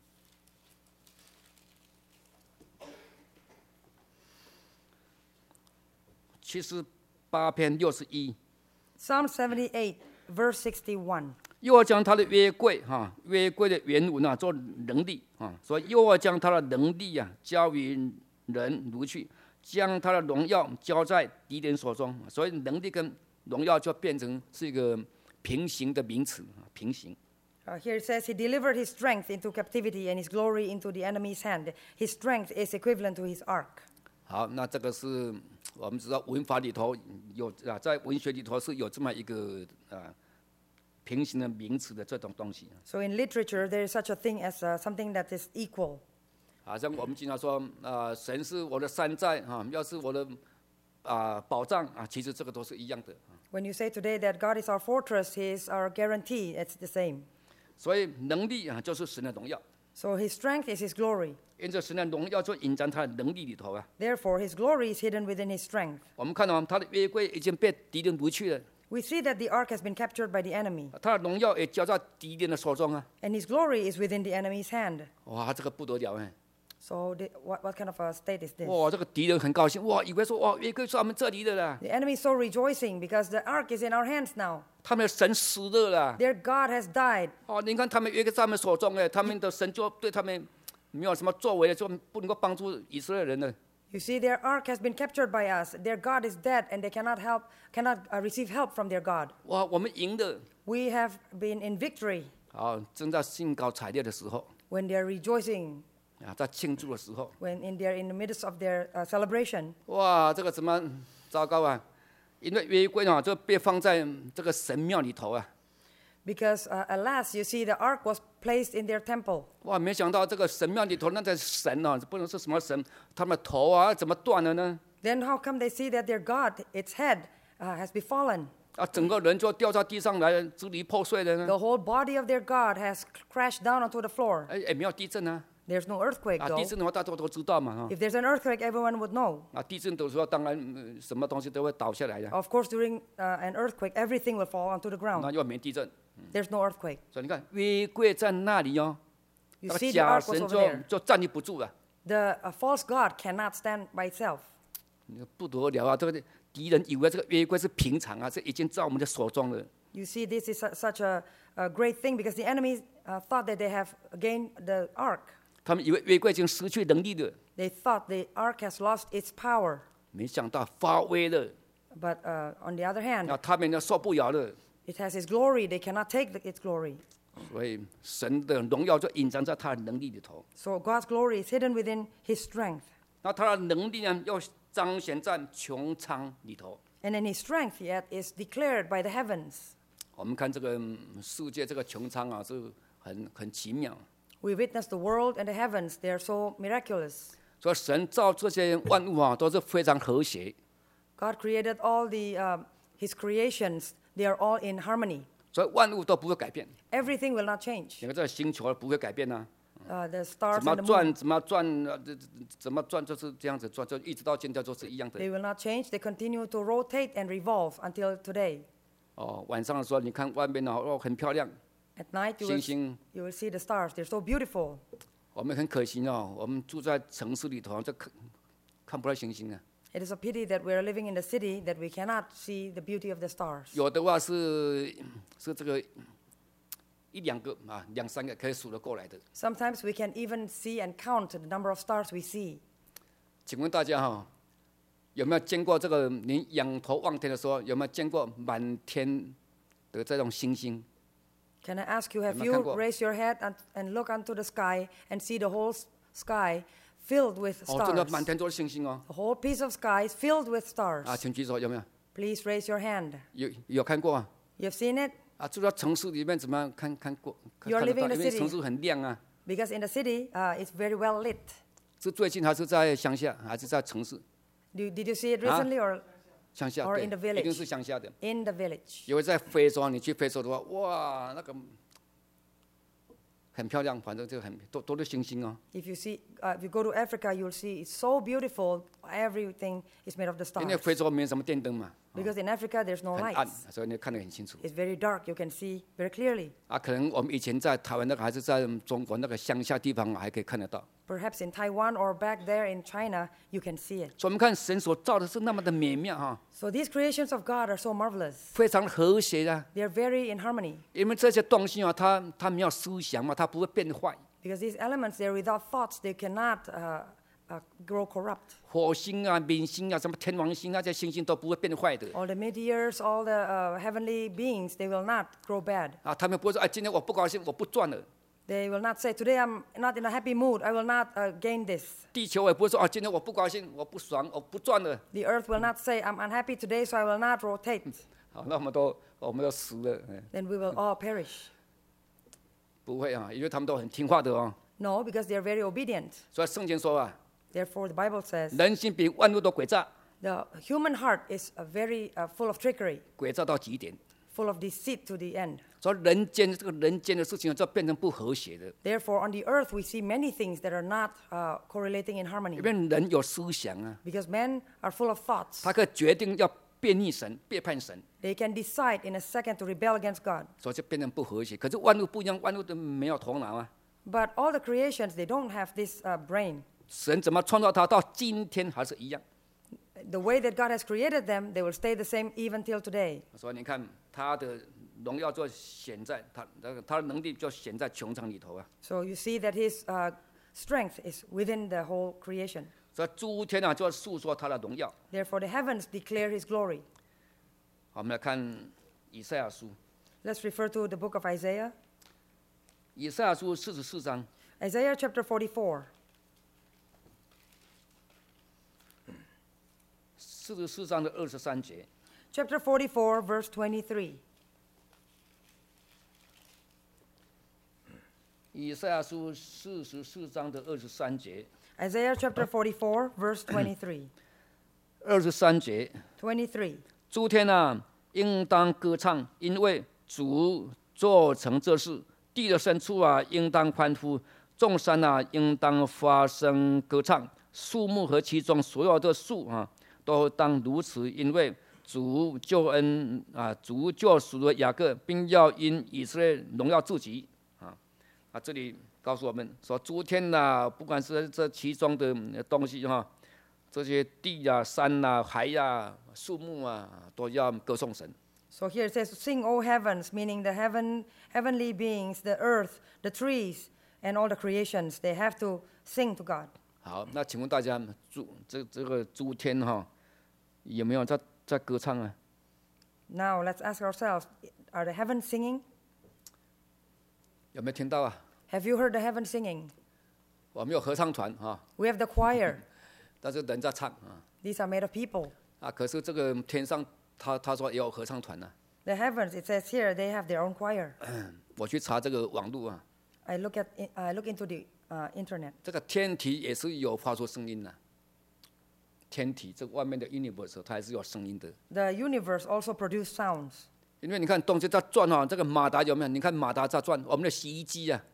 七十八篇六十一， Psalm seventy-eight, verse sixty-one. 又要将他的约柜哈、约柜的原文啊做能力啊，所以又要将他的能力啊交于人如去，将他的荣耀交在敌人手中。所以能力跟荣耀就变成是一个平行的名词啊，平行。 Uh, here it says, he delivered his strength into captivity and his glory into the enemy's hand. His strength is equivalent to his ark. 好，那这个是我们知道文法里头有啊，在文学里头是有这么一个啊平行的名词的这种东西。 So in literature, there is such a thing as uh, something that is equal. 好像我们经常说啊，神是我的山寨啊，要是我的啊保障啊，其实这个都是一样的。 When you say today that God is our fortress, he is our guarantee, it's the same. 所以能力啊，就是神的荣耀。 So his strength is his glory. 因着神的荣耀就隐藏他的能力里头啊。 Therefore, his glory is hidden within his strength. 我们看到他的约柜已经被敌人掳去了， We see that the ark has been captured by the enemy, 他的荣耀也交在敌人的手中啊。 and his glory is within the enemy's hand. 哇，这个不得了哎！ So the, what, what kind of a state is this? 哇，这个敌人很高兴，哇，以为说哇，约柜是我们这里的啦， The enemy is so rejoicing because the ark is in our hands now. 他们的神死了啦。 Their God has died. 哦，你看他们约柜在他们手中哎，他们的神就对他们没有什么作为，就不能够帮助以色列人了。 You see, their ark has been captured by us. Their God is dead, and they cannot help, cannot uh, receive help from their God. 哇，我们赢了！ We have been in victory 好，正在兴高采烈的时候 when they are rejoicing, 啊，在庆祝的时候， when in they are in the midst of their uh, celebration. 哇，这个怎么糟糕啊？因为约柜啊，就被放在这个神庙里头啊。 Because, uh, alas, you see, the ark was placed in their temple. 哇，没想到这个神庙里头那个神啊，不能是什么神，他们的头啊怎么断了呢？ Then how come they see that their God, its head, uh, has befallen? 啊，整个人就掉到地上来，支离破碎了呢。 The whole body of their God has crashed down onto the floor. 哎，也没有地震啊。 There's no earthquake, 啊， though. 地震的话大家都知道嘛，哈。 If there's an earthquake, everyone would know. 啊，地震的时候当然、呃什么东西都会倒下来的， Of course, during uh, an earthquake, everything will fall onto the 那 ground. 又没地震， There's no earthquake. 所以你看约柜在那里哦， You 那个 see, the 假 ark was 神 over 就 there. 就站立不住了。 The uh, false god cannot stand by itself. 不得了啊！这个敌人以为这个约柜是平常啊，这已经在我们的手中了。 You see, this is su- such a, a great thing because the enemy uh, thought that they have gained the ark. 他们以为约柜已经失去能力了， They thought the ark has lost its power. 没想到发威了， But uh, on the other hand, 那他们呢受不了了。 it has its glory. They cannot take the, its glory. 所以神的荣耀就隐藏在他的能力里头。 So God's glory is hidden within his strength. 那他的能力呢，要彰显在穹苍里头。 And then his strength yet is declared by the heavens. 我们看这个嗯世界这个穹苍啊，是很很奇妙。 We witness the world and the heavens. They are so miraculous. 所以神造这些万物啊，都是非常和谐。 God created all the uh, His creations. They are all in harmony. 所以万物都不会改变， Everything will not change. 整个这个星球不会改变啊。 Uh, the stars 怎么 and the 转 moon, 怎么转，呃这这怎么转就是这样子转，就一直到现在都是一样的。 they will not change. They continue to rotate and revolve until today. 哦，晚上的时候你看外面哦，很漂亮， At night, you 星 will, 星。 you will see the stars. They're so beautiful. 我们很可惜哦，我们住在城市里头，就看看不到星星啊。 It is a pity that we are living in the city that we cannot see the beauty of the stars. 有的话是是这个一两个啊，两三个可以数得过来的。 Sometimes we can even see and count the number of stars we see. 请问大家哈、哦，有没有见过这个？你仰头望天的时候，有没有见过满天的这种星星？ Can I ask you, have 有没有看过？ you raised your head and, and look unto the sky and see the whole s- sky filled with 哦，真的 stars? 满天都是星星哦！ The whole piece of sky is filled with 啊， stars. 请举手，有没有？ Please raise your hand. 有有看过啊？ You have seen it? 啊，住在城市里面怎么样看看过？看 You are 看得 living 到， in 因 the 为 city. 城市很亮啊。 Because in the city, uh, it's very well lit. 是最近还是在乡下，还是在城市？ Do, did you see it 啊？ recently or 乡下 Or 对 in the 一定 village. 是乡下的。 in the village? 因为在非洲，你去非洲的话，哇，那个很漂亮，反正就很都都是星星哦。 If you see, uh, if you go to Africa, you'll see it's so beautiful. Everything is made of the 因为 stars. 非洲没什么电灯嘛， Because in Africa, there's no 很暗， lights. 所以你看得很清楚。 It's very dark. You can see very clearly. 啊，可能我们以前在台湾那个，还是在中国那个乡下地方还可以看得到。 Perhaps in Taiwan or back there in China, you can see it. 所以我们看神所造的是那么的美妙哈， So these creations of God are so marvelous. 非常和谐的。 They are very in harmony. 因为这些东西啊，它它没有思想嘛，它不会变坏。 Because these elements, they're without thoughts. They cannot uh, uh, grow corrupt. 火星啊、冥星啊、什么天王星那些星星都不会变坏的 All the meteors, all the uh, heavenly beings, they will not grow bad. 啊，他们不会说哎，今天我不高兴，我不赚了。 They will not say, today I'm not in a happy mood. I will not uh, gain this. 地球也不会说啊，今天我不高兴，我不爽，我不赚了。 The earth will not say, I'm unhappy today, so I will not rotate. 好，那我们都我们都死了，哎 Then we will all perish. 不会啊，因为他们都很听话的哦。 No, because they are very obedient. 所以圣经说啊， Therefore, the Bible says 人心比万物都诡诈， the human heart is a very uh, full of trickery, 诡诈到极点。 full of deceit to the end. 所以人间这个人间的事情就变成不和谐的， Therefore, on the earth, we see many things that are not uh, correlating in harmony. 因为人有思想啊， Because men are full of thoughts. 他可以决定要背逆神、背叛神， They can decide in a second to rebel against God. 所以就变成不和谐。可是万物不一样，万物都没有头脑啊。 But all the creations, they don't have this uh, brain. 神怎么创造它，到今天还是一样。 The way that God has created them, they will stay the same even till today. 所以你看，他的荣耀就显在他那个他的能力就显在穹苍里头啊。 So you see that his uh, strength is within the whole creation. 所以诸天啊，就要诉说他的荣耀。 Therefore, the heavens declare his glory. 好，我们来看以赛亚书， Let's refer to the book of Isaiah. 以赛亚书四十四章， Isaiah chapter forty-four. 四十四章的二十三节。 Chapter forty-four, verse twenty-three. 以赛亚书四十四章的二十三节， Isaiah chapter forty-four, verse twenty-three. 二十三节， twenty-three. 诸天啊，应当歌唱，因为主做成这事；地的深处啊，应当欢呼；众山啊，应当发声歌唱；树木和其中所有的树啊，都当如此，因为主救恩啊，主救赎了雅各，并要因以色列荣耀自己啊啊！这里告诉我们说，诸天呐、啊，不管是这其中的东西哈、啊，这些地啊、山啊、海呀、啊、树木啊，都要歌颂神。 So here it says, "Sing, O heavens," meaning the heaven, heavenly beings, the earth, the trees, and all the creations. They have to sing to God. 好，那请问大家，诸这这个诸天哈、啊，有没有在在歌唱啊？ Now let's ask ourselves: are the heavens singing? 有没有听到啊？ Have you heard the heavens singing? 我们有合唱团哈、啊， We have the choir. 但是人在唱啊 These are made of people. 啊，可是这个天上他他说也有合唱团呢、啊。 The heavens, it says here, they have their own choir. 我去查这个网络啊， I look at I look into the uh, internet. 这个天体也是有发出声音的。天体这外面的 universe 它还是有声音的。 The universe also produces sounds. 因为你看东西在转哈，这个马达有没有？你看马达在转，我们的洗衣机啊，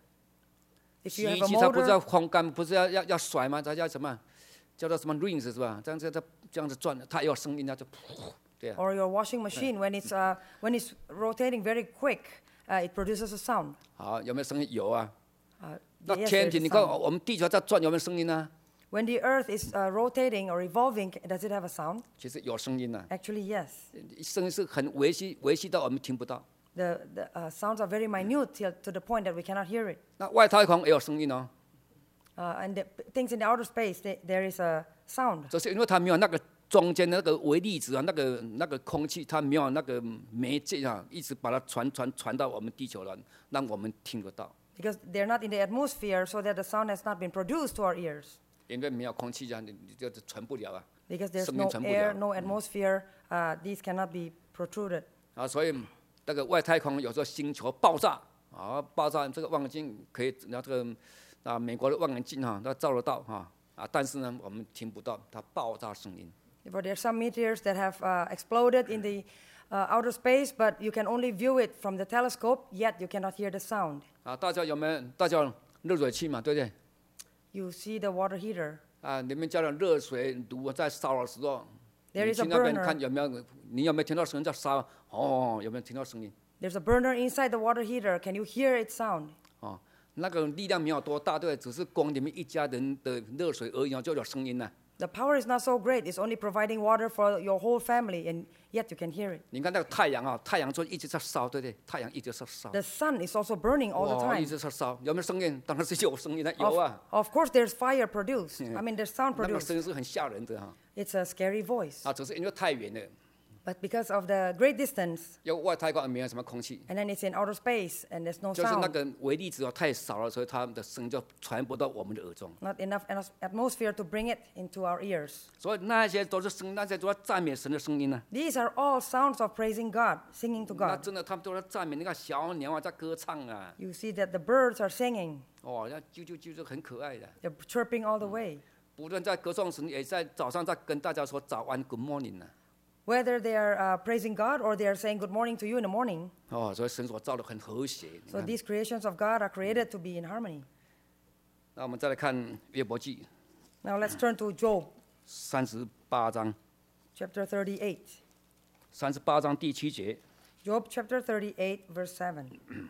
If 洗 you 衣 have 机 a 它不是要 motor, 烘干，不是要要要甩吗？它叫什么？叫做什么 rings 是吧？这样子它这样子转，它有声音，它就噗，对啊。 or your washing machine, when it's uh, when it's rotating very quick, uh, it produces a sound. 好，有没有声音？有啊。 Uh, 那 yes, 天 there's 体， a 你看 sound. 我们地球在转，有没有声音呢？ When the Earth is uh, rotating or evolving, does it have a sound? 其实有声音呐， Actually, yes. 声音是很微细，微细到我们听不到。 The the uh, sounds are very minute till, to the point that we cannot hear it. 那外太空也有声音哦， Uh, and the p- things in the outer space, they, there is a sound. 这是因为它没有那个中间的那个微粒子啊，那个那个空气，它没有那个媒介啊，一直把它传传传到我们地球了，让我们听得到。 Because they're not in the atmosphere, so that the sound has not been produced to our ears. 因为没有空气啊，你你就传不了啊。 Because there's 声音 no 传不 air, 了。 no atmosphere, uh, these cannot be protruded. 啊，所以这个外太空有时候星球爆炸啊，爆炸这个望远镜可以，然后这个啊美国的望远镜哈，它照得到哈啊，但是呢我们听不到它爆炸声音。 But there are some meteors that have uh, exploded in the uh, outer space, but you can only view it from the telescope, yet you cannot hear the sound. 啊，大家有没有？大家有热水器嘛，对不对？ You see the water heater. 啊，你们家的热水炉在烧的时候， There 你 is a 去那边 burner. 看有没有？你有没有听到声音在烧？哦，有没有听到声音？ There's a burner inside the water heater. Can you hear its sound? 哦，那个力量没有多大，对，只是供你们一家人的热水而已，就有声音了。 The power is not so great. It's only providing water for your whole family, and yet you can hear it. 你看那个太阳啊，太阳就一直在烧，对不对？太阳一直在烧。 The sun is also burning all the 哇， time. 一直在烧，有没有声音？当然是有声音的，有啊。 Of course, there's fire produced. I mean, there's sound 那个 produced. 声音是很吓人的哈。 It's a scary voice. 啊，只是因为太远了， But because of the great distance, 因为外太空没有什么空气， and then it's in outer space, and there's no 就是那 sound, 个微粒子哦太少了，所以它的声音就传不到我们的耳中。 not enough anos- atmosphere to bring it into our ears. 所以那些都是声，那些都是赞美神的声音呢。 These are all sounds of praising God, singing to 那 God. 真的，他们都在赞美。你看小鸟啊，在歌唱啊， You see that the birds are singing. 哦，那啾啾啾啾很可爱的。 They're chirping all the way. 不论在歌颂神，也在早上在跟大家说早安 ，Good morning 呢。 Whether they are uh, praising God or they are saying good morning to you in the morning. 哦，所以神所造的很和谐。你 So 看 these creations of God are created to be in harmony. 那我们再来看约伯记 Now let's turn to Job 三十八章， chapter thirty-eight. 三十八章第七节。 Job chapter thirty-eight, verse seven.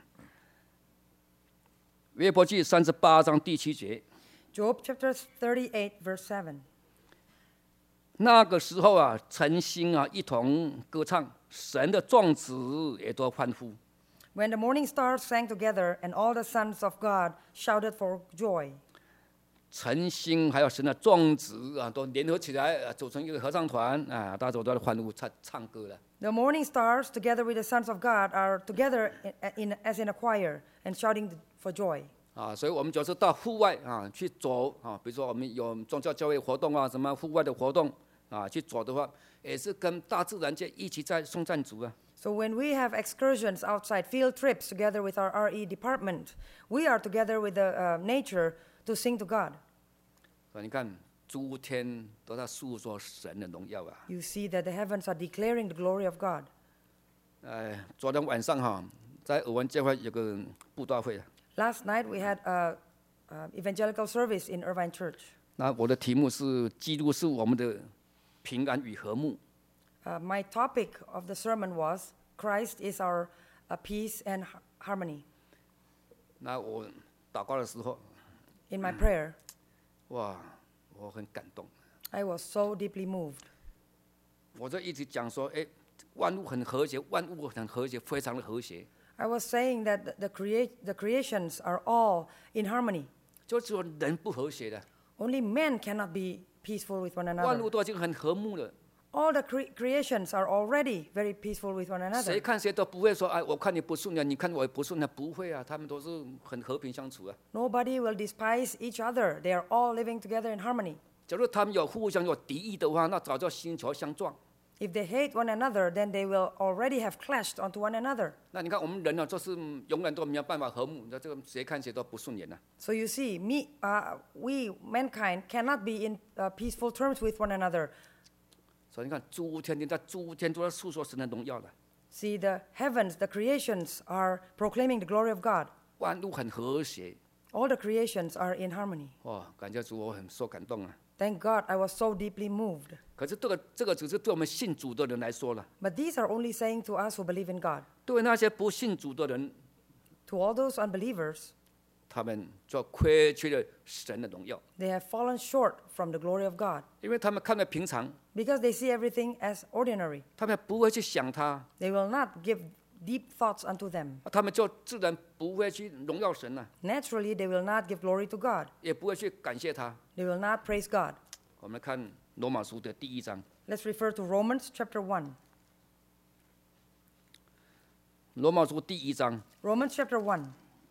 约伯记三十八章第七节。 Job chapter thirty-eight, verse seven. 那个时候啊，晨星啊一同歌唱，神的众子也都欢呼。 When the morning stars sang together and all the sons of God shouted for joy. 晨星还有神的众子啊，都联合起来，啊组成一个合唱团啊，大家都在欢呼唱唱歌了。 The morning stars, together with the sons of God, are together in, in, as in a choir and shouting for joy. 啊，所以我们就是到户外啊去走啊，比如说我们有宗教教会活动啊，什么户外的活动啊，去走的话，也是跟大自然界一起在颂赞主啊。 So when we have excursions outside, field trips together with our R E department, we are together with the uh, nature to sing to God. 啊，你看诸天都在诉说神的荣耀啊。 You see that the heavens are declaring the glory of God. 呃，昨天晚上哈，在尔湾教会有个布道会， Last night we had a, a evangelical service in Irvine Church. 那我的题目是基督是我们的平安与和睦。 Uh, my topic of the sermon was Christ is our uh, peace and har- harmony. 那我祷告的时候， In my prayer, 哇，我很感动， I was so deeply moved. 我就一直讲说，哎，万物很和谐，万物很和谐，非常的和谐。 I was saying that the, the, crea- the creations are all in harmony. 就只有人不和谐的， Only men cannot be peaceful with one 万物 another. 都已经很和睦了。 All the cre- creations are already very peaceful with one 谁 another. 看谁都不会说，哎，我看你不顺眼，你看我也不顺眼，不会啊，他们都是很和平相处啊。 Nobody will despise each other. They are all living together in harmony. 假如他们有互相有敌意的话，那早就星球相撞。 If they hate one another, then they will already have clashed onto one another. 那你看我们人呢、啊，就是永远都没有办法和睦，那这个谁看谁都不顺眼呐、啊。 So you see, me, uh, we mankind cannot be in uh, peaceful terms with one another. 所以你看诸天，你在诸天都在诉说神的荣耀了。 See, the heavens, the creations are proclaiming the glory of God. 万物很和谐。 All the creations are in harmony. 哇，感谢主，我很受感动啊。 Thank God, I was so deeply moved. 可是这个这个只是对我们信主的人来说了。 But these are only saying to us who believe in God. 对那些不信主的人， To all those unbelievers, 他们就亏缺了神的荣耀， they have fallen short from the glory of God 因为他们看得平常， because they see everything as ordinary. 他们不会去想他， They will not give deep thoughts unto them. 他们就自然不会去荣耀神了、啊， Naturally, they will not give glory to God. 也不会去感谢他。 They will not praise God. 我们看罗马书的第一章， Let's refer to Romans chapter one. 罗马书第一章， Romans chapter one,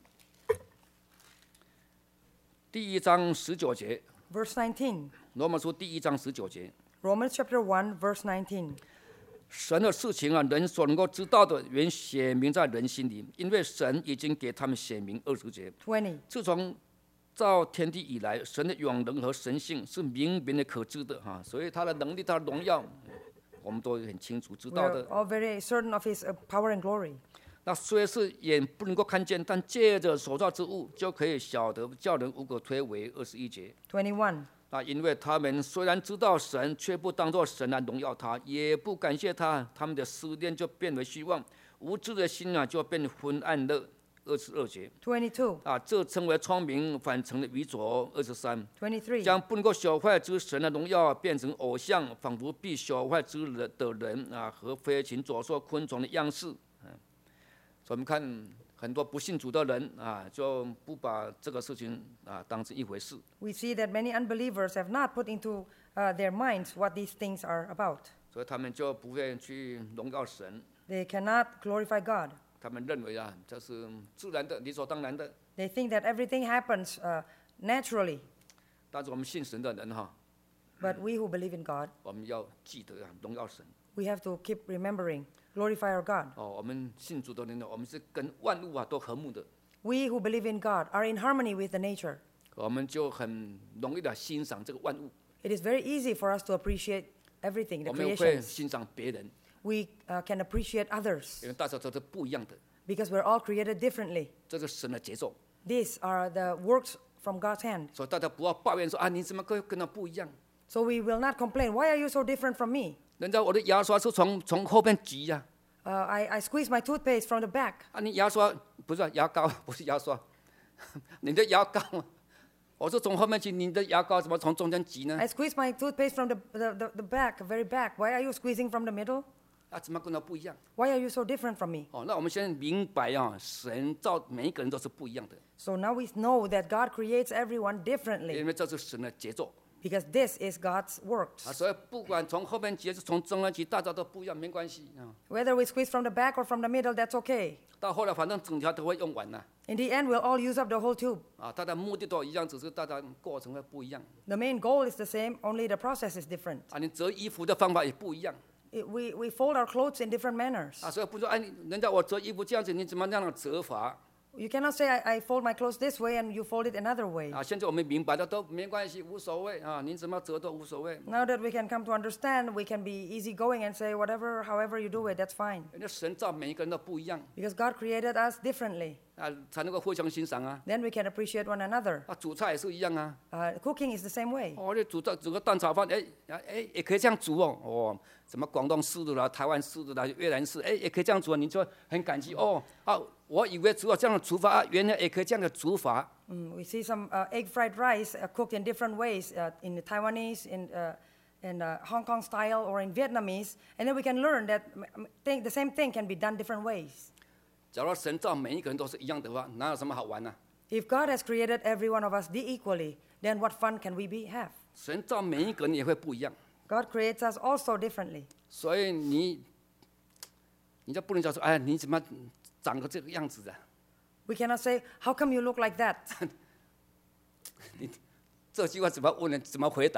第一章十九节， verse nineteen. 罗马书第一章十九节， Romans chapter one, verse nineteen. 神的事情啊，人所能够知道的，原写明在人心里，因为神已经给他们写明。二十节， twenty. 自从造天地以来，神的永能和神性是明明的可知的哈，所以他的能力、他的荣耀，我们都很清楚知道 We're 的。 all very certain of His uh, power and glory. 那虽是眼不能够看见，但借着所造之物，就可以晓得，叫人无可推诿。二十一节。 twenty-one. 那因为他们虽然知道神，却不当作神来荣耀他，也不感谢他，他们的思念就变为虚妄，无知的心啊就变昏暗了。二十二节。 twenty-two. 啊，这称为聪明，反成了愚拙。二十三。 twenty-three. 将不能够朽坏之神的荣耀变成偶像，仿佛必朽坏之人的人啊，和飞禽走兽、昆虫的样式。嗯，所以我们看很多不信主的人啊，就不把这个事情啊当成一回事。 We see that many unbelievers have not put into uh, their minds what these things are about. 所以他们就不会去荣耀神， They cannot glorify God. 他们认为啊，这是自然的、理所当然的。 They think that everything happens uh, naturally. 但是我们信神的人哈， But we who believe in God, 我们要记得啊，荣耀神。 we have to keep remembering, glorify our God. 哦，我们信主的人呢，我们是跟万物啊都和睦的， We who believe in God are in harmony with the nature. 我们就很容易的欣赏这个万物， It is very easy for us to appreciate everything, 我 the 们会 creations. 欣赏别人， We uh, can appreciate others 因为大家都是不一样的， because we're all created differently. 这是神的节奏。 These are the works from God's hand. 所以大家不要抱怨说啊，你怎么跟跟他不一样？ So we will not complain. Why are you so different from me? 人家我的牙刷是从从后边挤呀、 Uh, I, I squeeze my toothpaste from the back. 啊，你牙刷不是、啊、牙膏，不是牙刷，你的牙膏，我是从后面挤，你的牙膏怎么从中间挤呢？ I squeeze my toothpaste from the, the, the, the back, very back. Why are you squeezing from the middle? 啊，怎么跟他不一样？ Why are you so different from me? 哦，那我们现在明白啊，神造每一个人都是不一样的， So now we know that God creates everyone 因 differently 为这是神的节奏 because this is God's 啊。 works. 所以不管从后面挤还是从中间挤，大家都不一样，没关系啊。 Whether we squeeze from the back or from the middle, that's okay. 到后来反正整条都会用完了 In the end, we'll all use up the whole tube. 啊，大家目的都一样，只是大家过程会不一样 The main goal is the same, only the process is different. 啊。你折衣服的方法也不一样 It, we, we fold our clothes in different manners. 啊，所以不说哎，你人家我折衣服这样子，你怎么那样折法 You cannot say, I, I fold my clothes this way and you fold it another way. 啊？现在我们明白的都没关系，无所谓啊，你怎么折都无所谓。 Now that we can come to understand, we can be easygoing and say, whatever, however you do it, that's fine. 人家神造每一个人都不一样 Because God created us differently. 啊，才能够互相欣赏啊。 Then we can appreciate one another. 啊，煮菜也是一样啊。 Uh, cooking is the same way. 哦，你煮这煮个蛋炒饭，哎哎也可以这样煮哦。哦，什么广东式的啦、台湾式的啦、越南式，哎也可以这样煮，你就很感激哦。啊，我以为只有这样的煮法，啊，原来也可以这样的煮法。 Mm, we see some uh, egg fried rice uh, cooked in different ways uh, in the Taiwanese, in, uh, in uh, Hong Kong style, or in Vietnamese. And then we can learn that m- m- thing, the same thing can be done different ways. 假如神造每一个人都是一样的话，哪有什么好玩呢、啊？ If God has created every one of us equally, then what fun can we be have? 神造每一个人也会不一样， God creates us also differently. 所以你你就不能讲说，哎，你怎么长个这个样子啊？ We cannot say, how come you look like that? 这句话怎么问呢？怎么回答？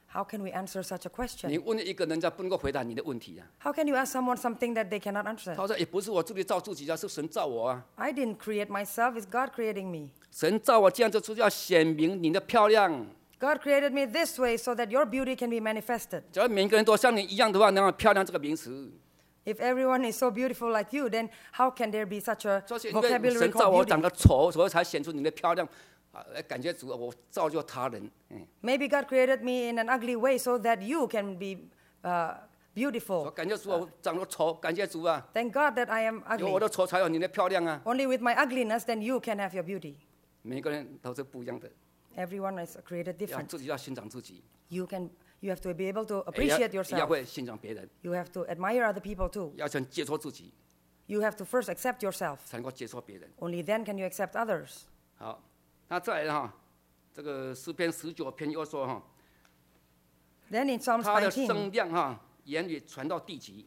How can we answer such a 你 question? 问一个人家不能够回答你的问题啊。 How can you ask someone something that they cannot answer? 他说也不是我自己造自己啊，是神造我啊。 I didn't create myself, it's God creating me. 神造我这样子就是要显明你的漂亮。 God created me this way so that your beauty can be manifested. 只要每个人都像你一样的话，那么漂亮这个名词， If everyone is so beautiful like you, then how can there be such a 就是因为 vocabulary 神造 called 我 beauty? 长得丑，所以才显出你的漂亮啊！感谢主，我造就他人。嗯， Maybe God created me in an ugly way so that you can be uh, 我 beautiful. 感谢主，我长得丑，感谢主啊！ Thank God that I am 有 ugly. 我的丑才有你的漂亮啊！ Only with my ugliness, then you can have your beauty. 每个人都是不一样的， Everyone is created 要 different. 自己要欣赏自己， You can, you have to be able to 也要 appreciate 也要 yourself. 会欣赏别人， You have to admire other people too. 要先接受自己， You have to first accept yourself. 才能够接受别人。 Only then can you accept others. 好，那再来哈，这个诗篇十九篇又说哈， Then in Psalms 他的 nineteen, 声量哈，言语传到地极。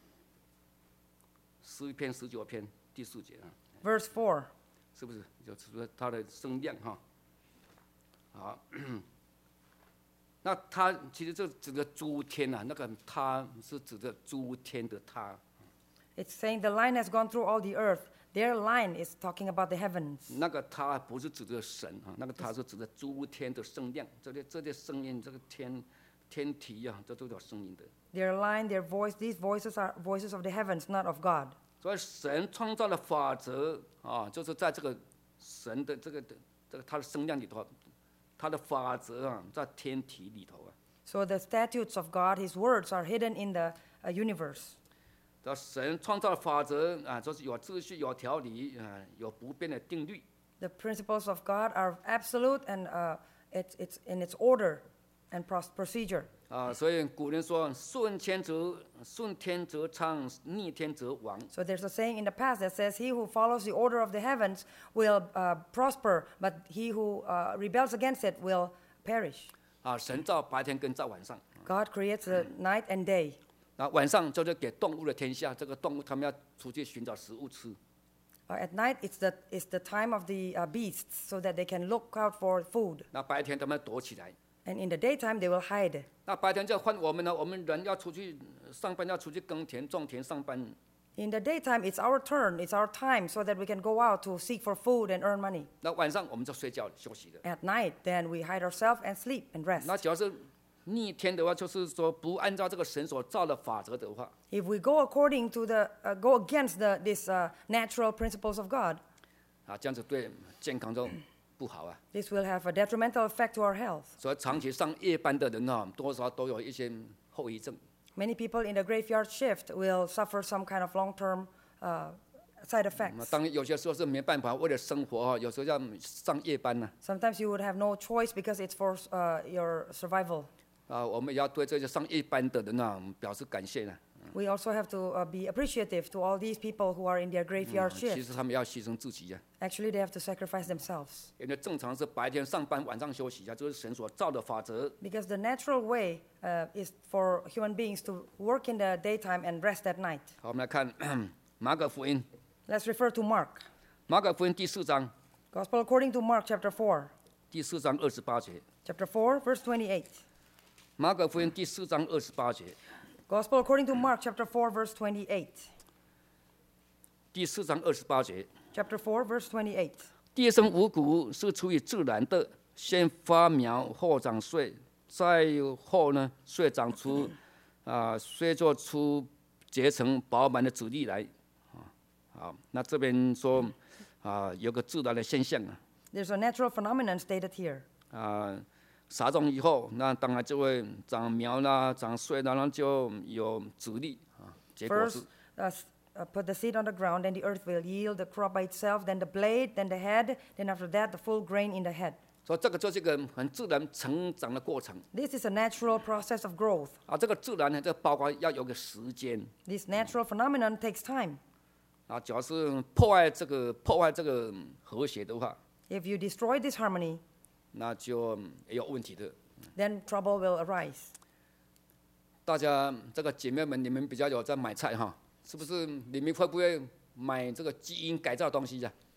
诗篇十九篇第四节啊， verse four. 是不是？就是说他的声量哈。好，那他其实这指的诸天啊，那个他是指的诸天的他。 It's saying the line has gone through all the earth. Their line is talking about the heavens. 那个他不是指的神啊，那个他是指的诸天的声量，这些这些声音，这个天天体啊，这都有声音的。 Their line, their voice, these voices are voices of the heavens, not of God. 所以神创造的法则啊，就是在这个神的这个这个他的声量里头，他的法则啊，在天体里头啊。 So the statutes of God, His words, are hidden in the uh, universe. 这神创造的法则啊，就是有秩序、有条理啊，有不变的定律。 The principles of God are absolute and uh, it's, it's in its order and pros- procedure. 啊，所以古人说：“顺天则顺天则昌，逆天则亡。” So there's a saying in the past that says, "He who follows the order of the heavens will uh, prosper, but he who uh, rebels against it will perish." 啊，神造白天跟造晚上， God creates the night and day. 啊，晚上就是给动物的天下，这个动物它们要出去寻找食物吃。 Uh, at night, it's the, it's the time of the uh, beasts so that they can look out for food. 那白天它们要躲起来。 And in the daytime, they will hide. 那白天就换我们呢，我们人要出去上班，要出去耕田、种田、上班。 In the daytime, it's our turn, it's our time so that we can go out to seek for food and earn money. 那晚上我们就睡觉休息的。 At night, then we hide ourselves and sleep and rest. 那只要是逆天的话，就是说不按照这个神所造的法则的话， If we go according to the, uh, go against the, these uh, natural principles of God, 啊，这样子对健康就不好啊。 this will have a detrimental effect to our health. 所以长期上夜班的人啊，多少都有一些后遗症。 Many people in the graveyard shift will suffer some kind of long-term uh, side 那 effects. 当然有些时候是没办法，为了生活啊，有时候要上夜班呢、 Sometimes you would have no choice because it's for uh, your survival. 啊。我们也要对这些上夜班的人啊表示感谢呢、 We also have to uh, be appreciative to all these people who are in their 嗯 graveyard 其 shift. 实他们要牺牲自己呀、 Actually, they have to sacrifice themselves 因为正常是白天上班，晚上休息呀、这是神所造的法则。 because the natural way uh, is for human beings to work in the daytime and rest at night. 好，我们来看马可福音， Let's refer to Mark. 马可福音第四章， Gospel according to Mark, chapter four. 第四章二十八节。 Chapter four, verse twenty-eight. 马可福音第四章二十八节， Gospel according to Mark, chapter four, verse twenty-eight. 第四章二十八节。 Chapter four, verse twenty-eight. 第一生五谷是出于自然的，先发苗后长穗，再后呢穗长出啊，穗做出结成饱满的籽粒来。啊，好，那这边说啊，有个自然的现象啊， There's a natural phenomenon stated here. 啊，撒种以后，那当然就会长苗啦，长穗啦，然后就有籽粒啊，结果 First, 子。 uh, s- uh, put the seed on the ground, then the earth will yield the crop by itself, then the blade, then the head, then after that, the full grain in the head. 所以这个就是一个很自然成长的过程 This is a natural process of growth. 啊。这个自然呢，这包括要有个时间。 This natural phenomenon takes time. 啊，只要是破坏这个破坏这个和谐的话， If you destroy this harmony, 那就也有问题的。 then trouble will arise. 大家这个姐妹们，你们比较有在买菜哈，是不是？你们会不会买这个基因改造的东西呀、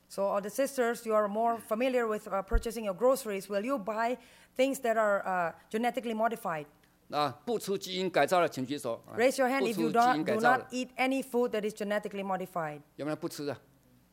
So, all the sisters, you are more familiar with uh, purchasing your groceries. Will you buy things that are uh, genetically modified? 啊，不吃基因改造的，请举手。啊 Raise your hand 不 if 吃 you 基因 don't, 改 do 造 not 的， eat any food that is genetically modified. 有没有人不吃啊？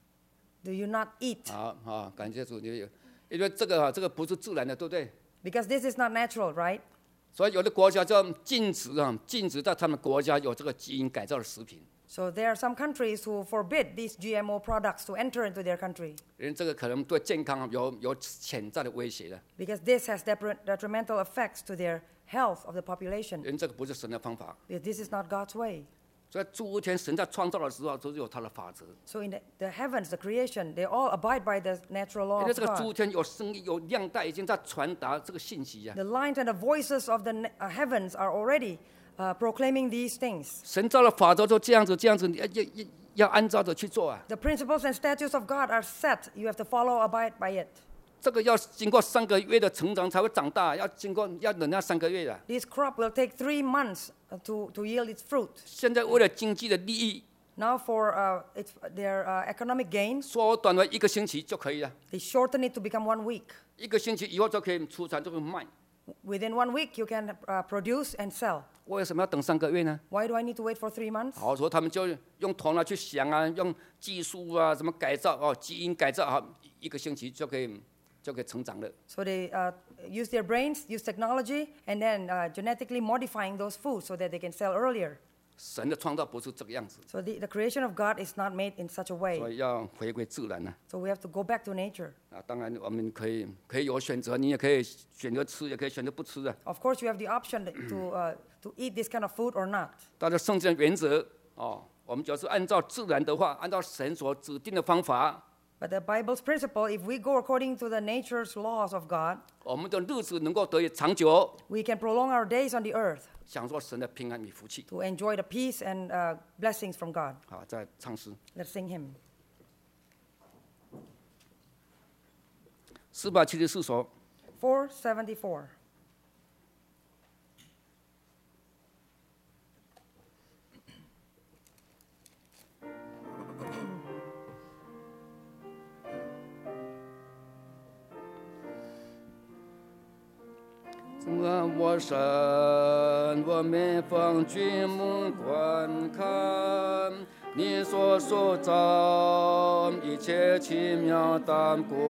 Do you not eat? 好好，感谢主，你有，因为这个啊，这个不是自然的，对不对？ Because this is not natural, right? 所以有的国家就禁止啊，禁止在他们国家有这个基因改造的食品。 So there are some countries who forbid these G M O products to enter into their country 因为这个可能对健康有有潜在的威胁的， because this has depre- detrimental effects to their health of the 因 population. 为这个不是神的方法。 Because this is not God's way. 所以诸天神在创造的时候都是有他的法则， So in the, the heavens, the creation, they all abide by the natural law 因为 of 这个诸 God. 天有声音有亮带，已经在传达这个信息呀、啊。 The lines and the voices of the ne- uh, heavens are already uh, proclaiming these things. 神造的法则就这样子，这样子，你要要要要按照着去做啊。 The principles and statutes of God are set. You have to follow, abide by it. 这个要经过三个月的成长才会长大，要经过要忍那三个月的。 This crop will take three months uh, to, to yield its fruit. 现在为了经济的利益， Now for uh, it's their uh, economic gains, 缩短为一个星期就可以了， they shorten it to become one week. 一个星期以后就可以出产，就可以卖。 Within one week, you can uh, produce and sell. 为什么要等三个月呢？ Why do I need to wait for three months? 好，所以他们就用头脑去想啊，用技术啊，什么改造哦，基因改造啊，一个星期就可以就可以成长了。 So they uh, use their brains, use technology, and then uh, genetically modifying those foods so that they can sell earlier. 神的创造不是这个样子， So the, the creation of God is not made in such a 所 way. 以要回归自然呢、 So we have to go back to nature. 啊。当然，我们可以可以有选择，你也可以选择吃，也可以选择不吃的。 Of course, you have the option to uh, to eat this kind of food or not. 但是圣经的原则哦，我们就是按照自然的话，按照神所指定的方法， But the Bible's principle, if we go according to the nature's laws of God, 我们的日子能够得以长久， we can prolong our days on the earth 享受神的平安与福气。 to enjoy the peace and uh, blessings from God. 好，再唱诗， Let's sing hymn. 四百七十四首。 four seventy-four. 我神，我们奉君目观看，你所塑造一切奇妙当国。